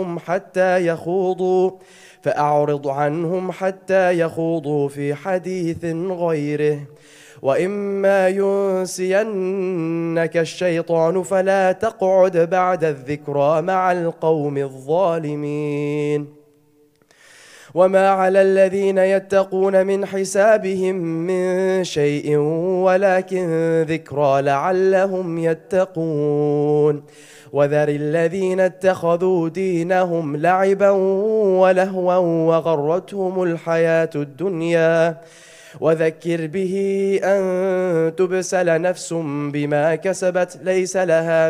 عنهم حتى يخوضوا في حديث غيره. وإما ينسينك الشيطان فلا تقعد بعد الذكرى مع القوم الظالمين. وما على الذين يتقون من حسابهم من شيء ولكن ذكرى لعلهم يتقون. وذر الذين اتخذوا دينهم لعبا ولهوا وغرتهم الحياة الدنيا. وذكر به أن تبسل نفس بما كسبت ليس لها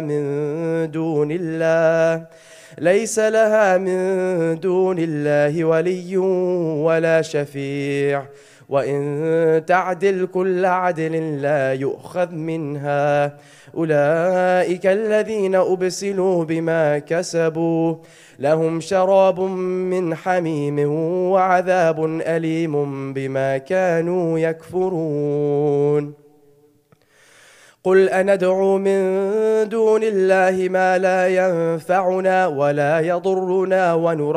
من دون الله ولي ولا شفيع. وإن تعدل كل عدل لا يؤخذ منها. أولئك الذين أبسلوا بما كسبوا لهم شراب من حميم وعذاب أليم بما كانوا يكفرون. قل أندعو من دون الله ما لا ينفعنا ولا يضرنا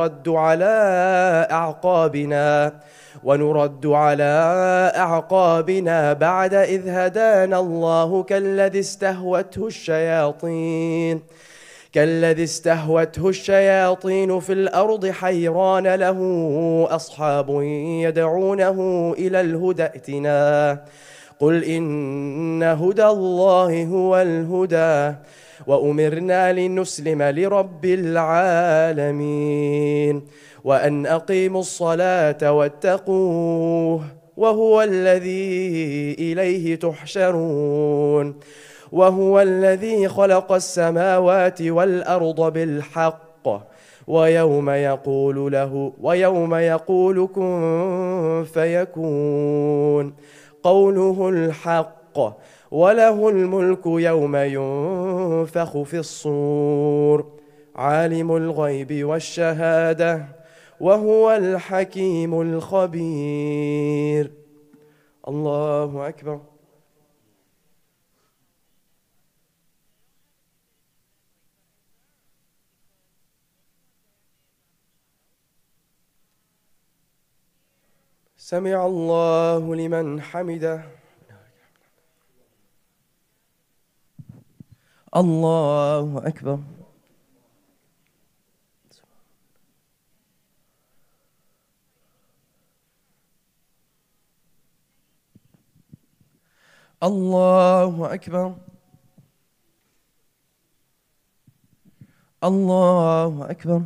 ونرد على أعقابنا بعد إذ هدانا الله كالذي استهوته الشياطين في الأرض حيران له أصحاب يدعونه إلى الهدى ائتنا. قل إن هدى الله هو الهدى وأمرنا لنسلم لرب العالمين. وأن أقيموا الصلاة واتقوه وهو الذي إليه تحشرون. وهو الذي خلق السماوات والأرض بالحق ويوم يقول كن فيكون قوله الحق. وله الملك يوم ينفخ في الصور. عالم الغيب والشهادة وهو الحكيم الخبير. الله أكبر. سمع الله لمن حمده. الله أكبر. الله أكبر. الله أكبر.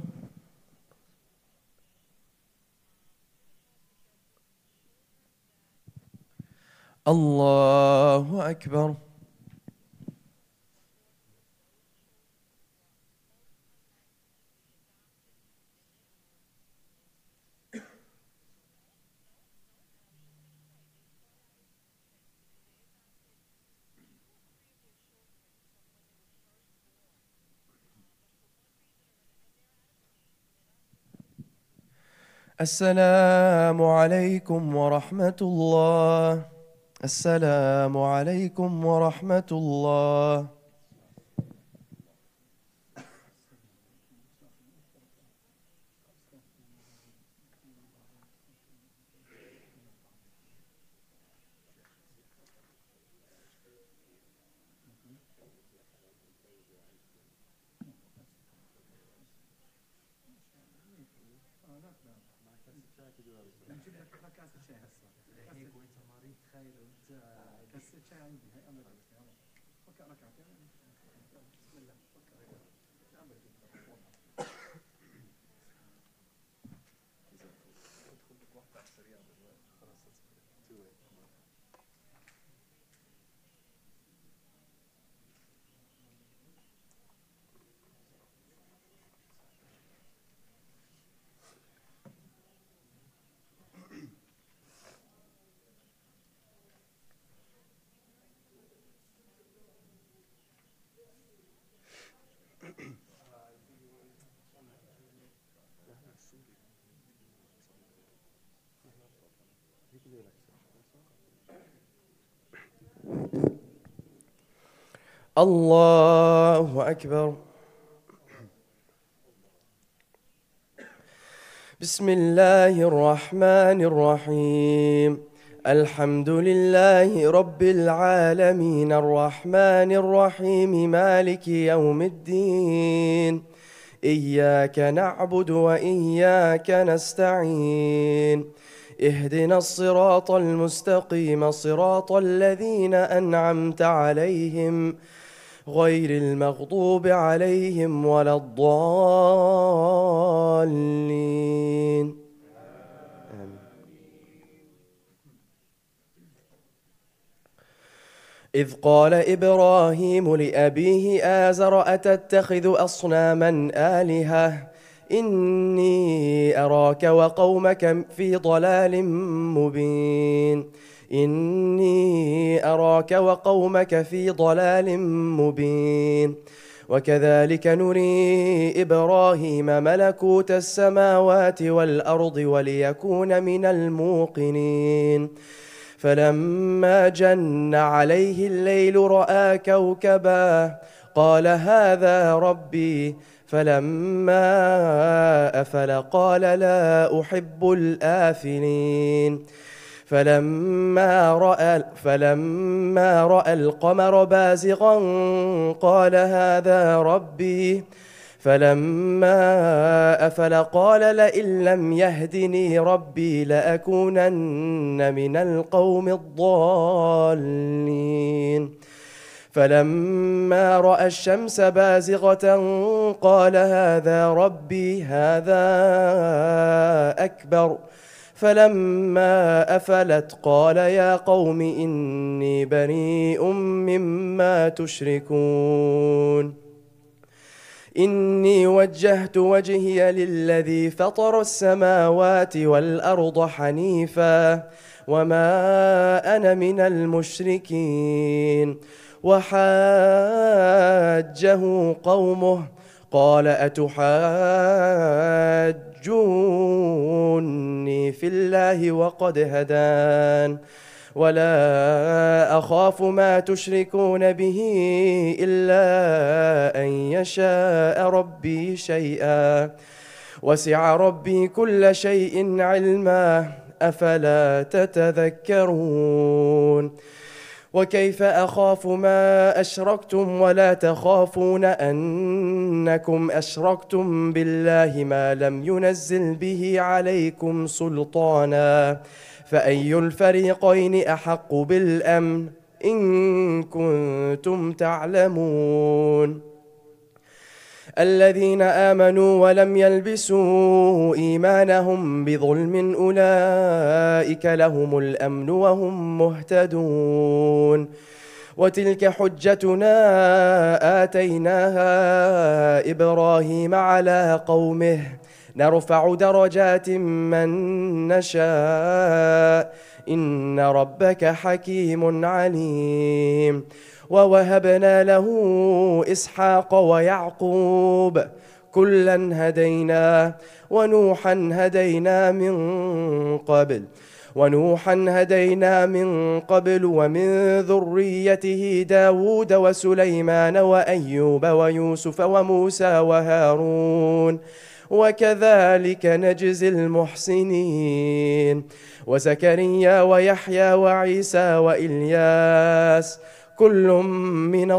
الله أكبر. السلام عليكم ورحمة الله. السلام عليكم ورحمة الله. الله أكبر. بسم الله الرحمن الرحيم. الحمد لله رب العالمين الرحمن الرحيم مالك يوم الدين. إياك نعبد وإياك نستعين. اهدنا الصراط المستقيم صراط الذين أنعمت عليهم غير المغضوب عليهم ولا الضالين. إذ قال إبراهيم لأبيه آزر أتتخذ أصناما آلهة إني أراك وقومك في ضلال مبين. إني أراك وقومك في ضلال مبين. وكذلك نري إبراهيم ملكوت السماوات والأرض وليكون من الموقنين. فلما جن عليه الليل رأى كوكبا قال هذا ربي. فلما أفل قال لا أحب الآفلين. فلما رأى القمر بازغا قال هذا ربي. فلما أفل قال لئن لم يهدني ربي لأكونن من القوم الضالين. فلما رأى الشمس بازغة قال هذا ربي هذا أكبر. فلما أفلت قال يا قوم إني بريء مما تشركون. إني وجهت وجهي للذي فطر السماوات والأرض حنيفا وما أنا من المشركين. وحاجه قومه قال أتحاجوني في الله وقد هدان ولا أخاف ما تشركون به إلا أن يشاء ربي شيئا وسع ربي كل شيء علما أفلا تتذكرون. وكيف أخاف ما أشركتم ولا تخافون أنكم أشركتم بالله ما لم ينزل به عليكم سلطانا فأي الفريقين أحق بالأمن إن كنتم تعلمون. الذين آمنوا ولم يلبسوا إيمانهم بظلم أولئك لهم الأمن وهم مهتدون. وتلك حجتنا آتيناها إبراهيم على قومه نرفع درجات من نشاء إن ربك حكيم عليم. ووهبنا له إسحاق ويعقوب كلا هدينا ونوحا هدينا من قبل ومن ذريته داود وسليمان وأيوب ويوسف وموسى وهارون وكذلك نجزي المحسنين. وزكريا ويحيى وعيسى وإلياس كل من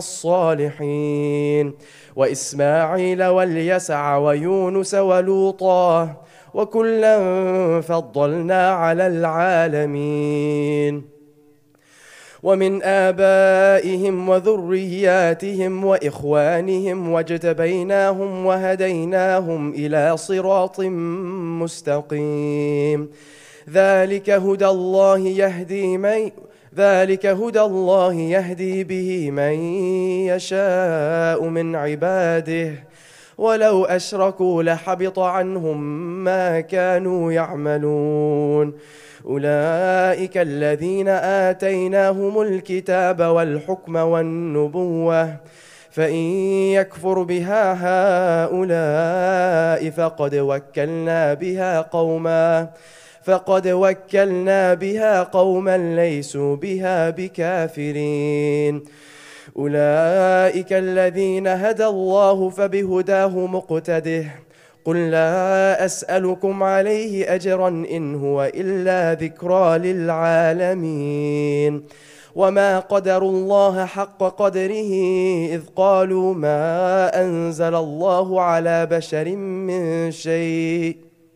الصالحين. وإسماعيل واليسع ويونس ولوطا وكلا فضلنا على العالمين ومن آبائهم وذرياتهم وإخوانهم واجتبيناهم وهديناهم إلى صراط مستقيم ذلك هدى الله يهدي به من يشاء من عباده ولو أشركوا لحبط عنهم ما كانوا يعملون أولئك الذين آتيناهم الكتاب والحكم والنبوة فإن يكفر بها هؤلاء فقد وكلنا بها قوما ليسوا بها بكافرين أولئك الذين هدى الله فبهداه مقتده قل لا أسألكم عليه أجرا إن هو إلا ذكرى للعالمين وما قدروا الله حق قدره إذ قالوا ما أنزل الله على بشر من شيء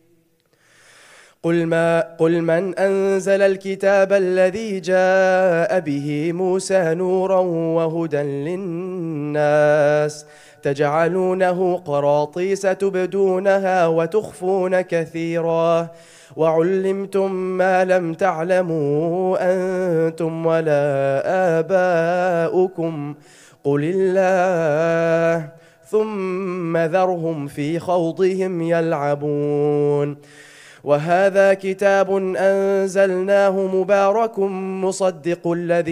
قل من أنزل الكتاب الذي جاء به موسى نورا وهدى للناس تجعلونه قراطيس تبدونها وتخفون كثيرا وعلمتم ما لم تعلموا أنتم ولا آباؤكم قل الله ثم ذرهم في خوضهم يلعبون وهذا كتاب أنزلناه مبارك مصدق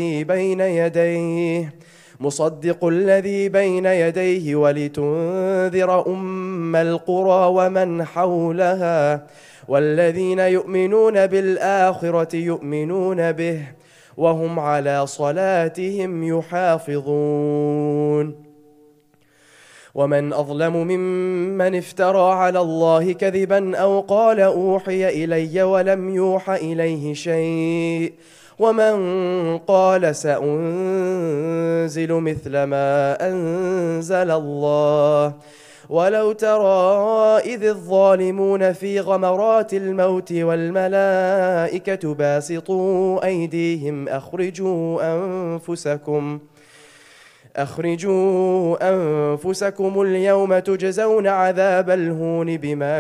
الذي بين يديه ولتنذر أم القرى ومن حولها والذين يؤمنون بالآخرة يؤمنون به وهم على صلاتهم يحافظون ومن أظلم ممن افترى على الله كذبا أو قال أوحي إلي ولم يوح إليه شيء ومن قال سأنزل مثل ما أنزل الله ولو ترى إذ الظالمون في غمرات الموت والملائكة باسطوا أيديهم أخرجوا أنفسكم اليوم تجزون عذاب الهون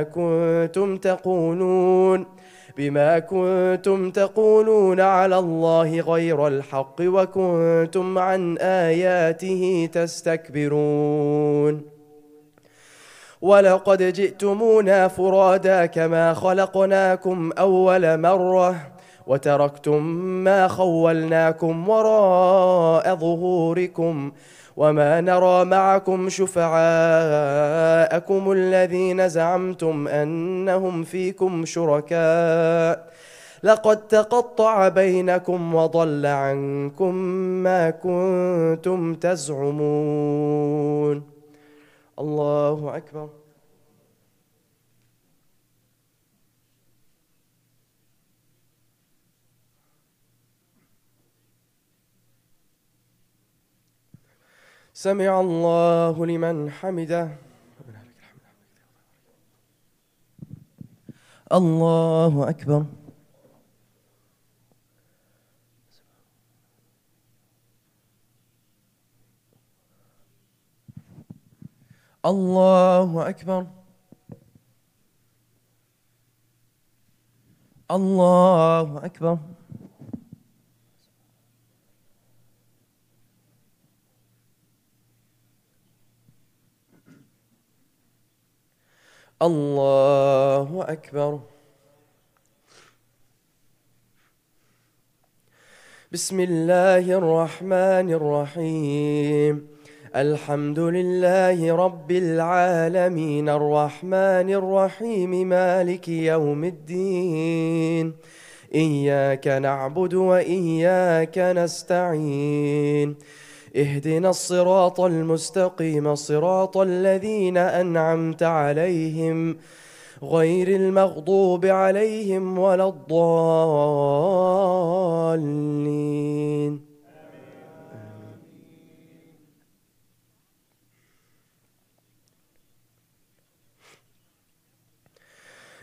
بما كنتم تقولون على الله غير الحق وكنتم عن آياته تستكبرون ولقد جئتمونا فرادا كما خلقناكم أول مرة وتركتم ما خولناكم وراء ظهوركم وما نرى معكم شفعاءكم الذين زعمتم أنهم فيكم شركاء لقد تقطع بينكم وضل عنكم ما كنتم تزعمون الله أكبر سمع الله لمن حمده الله أكبر الله أكبر الله أكبر الله أكبر بسم الله الرحمن الرحيم الحمد لله رب العالمين الرحمن الرحيم مالك يوم الدين إياك نعبد وإياك نستعين اهدنا الصراط المستقيم صراط الذين أنعمت عليهم غير المغضوب عليهم ولا الضالين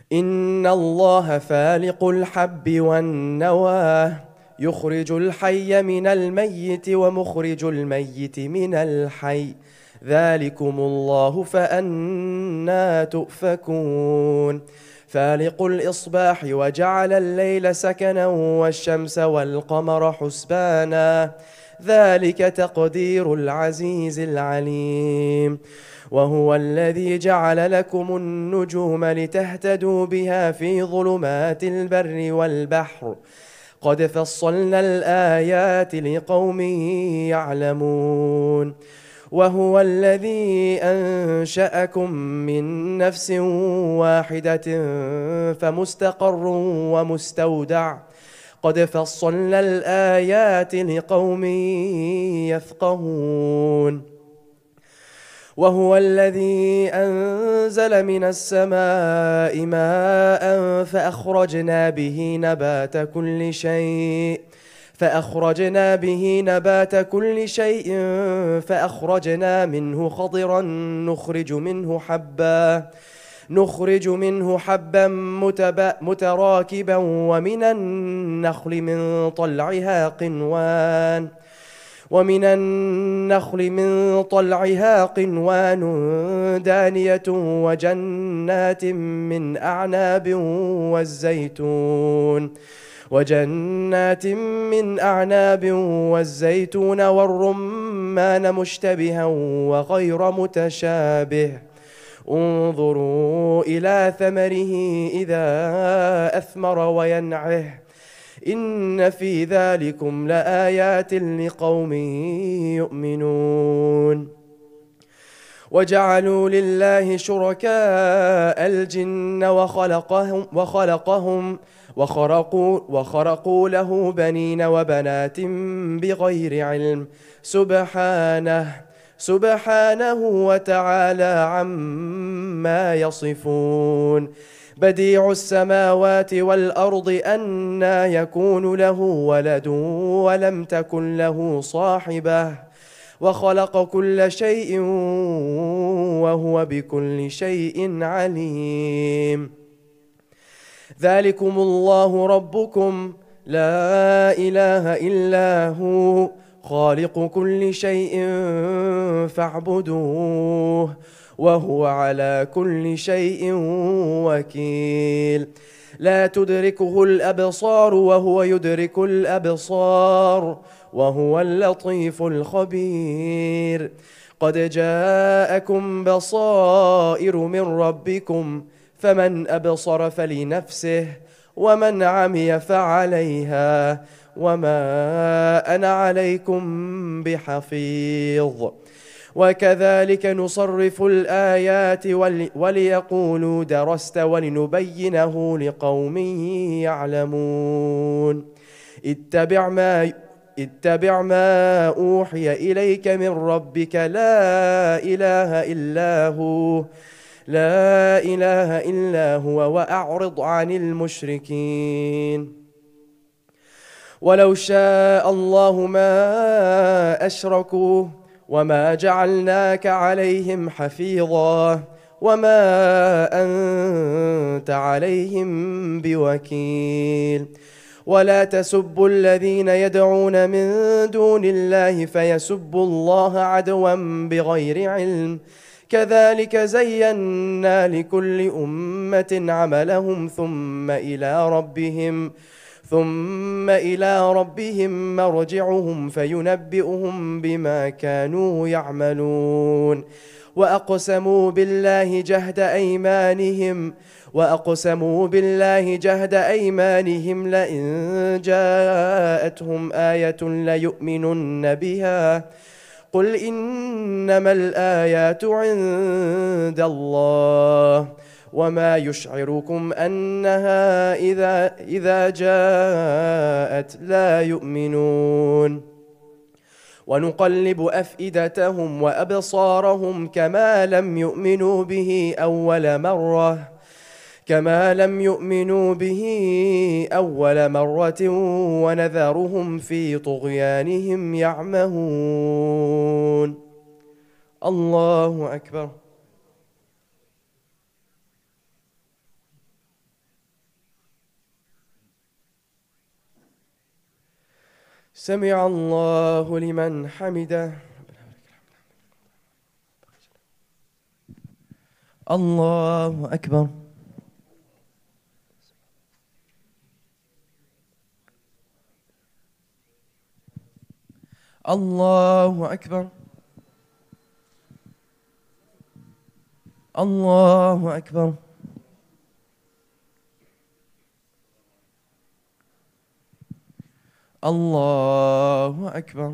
إن الله فالق الحب والنوى يخرج الحي من الميت ومخرج الميت من الحي ذلكم الله فأنى تؤفكون فالق الإصباح وجعل الليل سكنا والشمس والقمر حسبانا ذلك تقدير العزيز العليم وهو الذي جعل لكم النجوم لتهتدوا بها في ظلمات البر والبحر قد فصلنا الآيات لقوم يعلمون وهو الذي أنشأكم من نفس واحدة فمستقر ومستودع قد فصلنا الآيات لقوم يفقهون وهو الذي أنزل من السماء ماء فأخرجنا به نبات كل شيء فأخرجنا منه خضرا نخرج منه حبا متراكبا ومن النخل من طلعها قنوان دانية وجنات من أعناب والزيتون والرمان مشتبها وغير متشابه انظروا إلى ثمره إذا أثمر وينعه إن في ذلكم لآيات لقوم يؤمنون وجعلوا لله شركاء الجن وخرقوا له بنين وبنات بغير علم سبحانه وتعالى عما يصفون بديع السماوات والأرض أنى يكون له ولد ولم تكن له صاحبة وخلق كل شيء وهو بكل شيء عليم ذلكم الله ربكم لا إله إلا هو خالق كل شيء فاعبدوه وهو على كل شيء وكيل لا تدركه الأبصار وهو يدرك الأبصار وهو اللطيف الخبير قد جاءكم بصائر من ربكم فمن أبصر فلنفسه ومن عمي فعليها وما أنا عليكم بحفيظ وكذلك نصرف الآيات وليقولوا درست ولنبينه لقوم يعلمون اتبع ما أوحي إليك من ربك لا إله إلا هو وأعرض عن المشركين ولو شاء الله ما أشركوا وما جعلناك عليهم حفيظا وما أنت عليهم بوكيل ولا تسبوا الذين يدعون من دون الله فيسبوا الله عدوا بغير علم كذلك زينا لكل أمة عملهم ثم إلى ربهم مرجعهم فينبئهم بما كانوا يعملون وأقسموا بالله جهد أيمانهم لئن جاءتهم آية ليؤمنن بها قل إنما الآيات عند الله وما يشعركم أنها إذا جاءت لا يؤمنون ونقلب أفئدتهم وأبصارهم كما لم يؤمنوا به أول مرة ونذرهم في طغيانهم يعمهون الله أكبر سمع الله لمن حمده. الله أكبر. الله أكبر. الله أكبر. الله أكبر.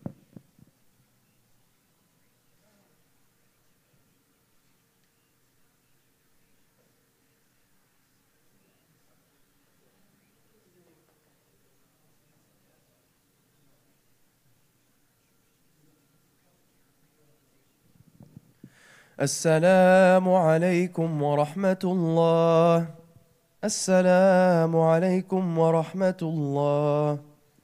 السلام عليكم ورحمة الله. السلام عليكم ورحمة الله.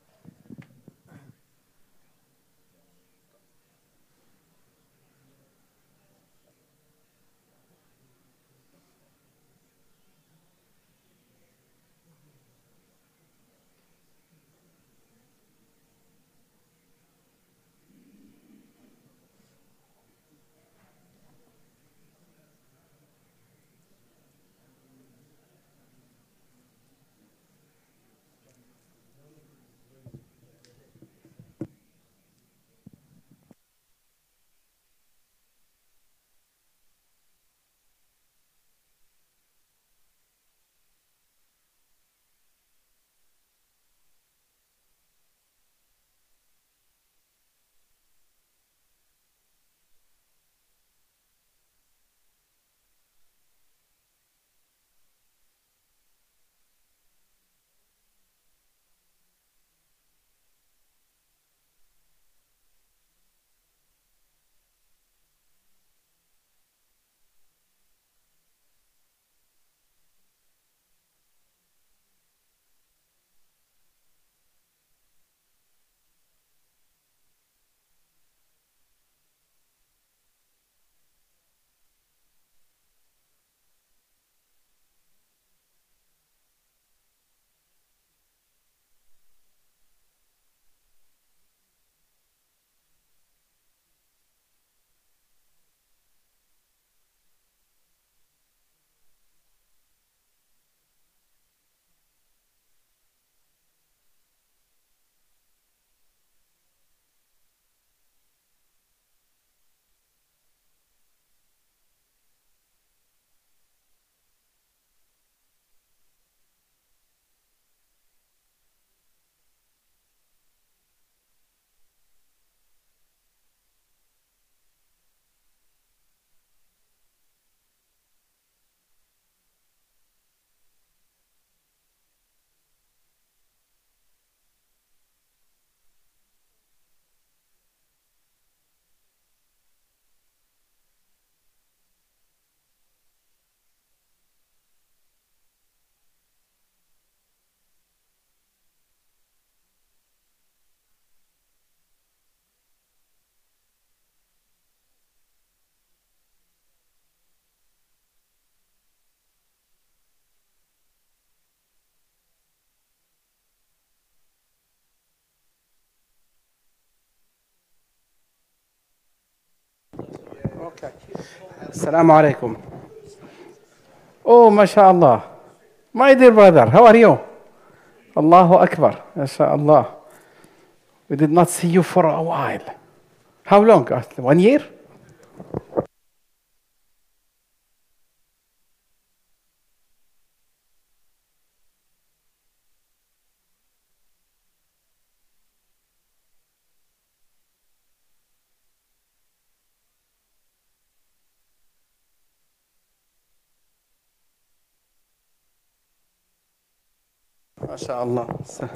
السلام عليكم. Oh, mashallah. My dear brother, how are you? Allahu Akbar. MashaAllah. We did not see you for a while. How long? 1 year? ما شاء الله.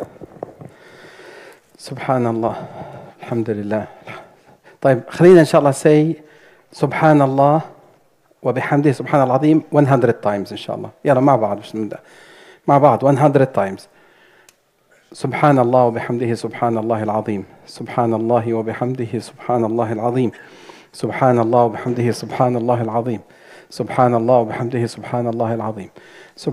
سبحان الله. الحمد لله. طيب خلينا إن شاء الله say سبحان الله وبحمده سبحان العظيم 100 times إن شاء الله. يلا مع بعض بسم الله. مع بعض 100 times. سبحان الله وبحمده سبحان الله العظيم. سبحان الله وبحمده سبحان الله العظيم. سبحان الله وبحمده سبحان الله العظيم. سبحان الله وبحمده سبحان الله العظيم.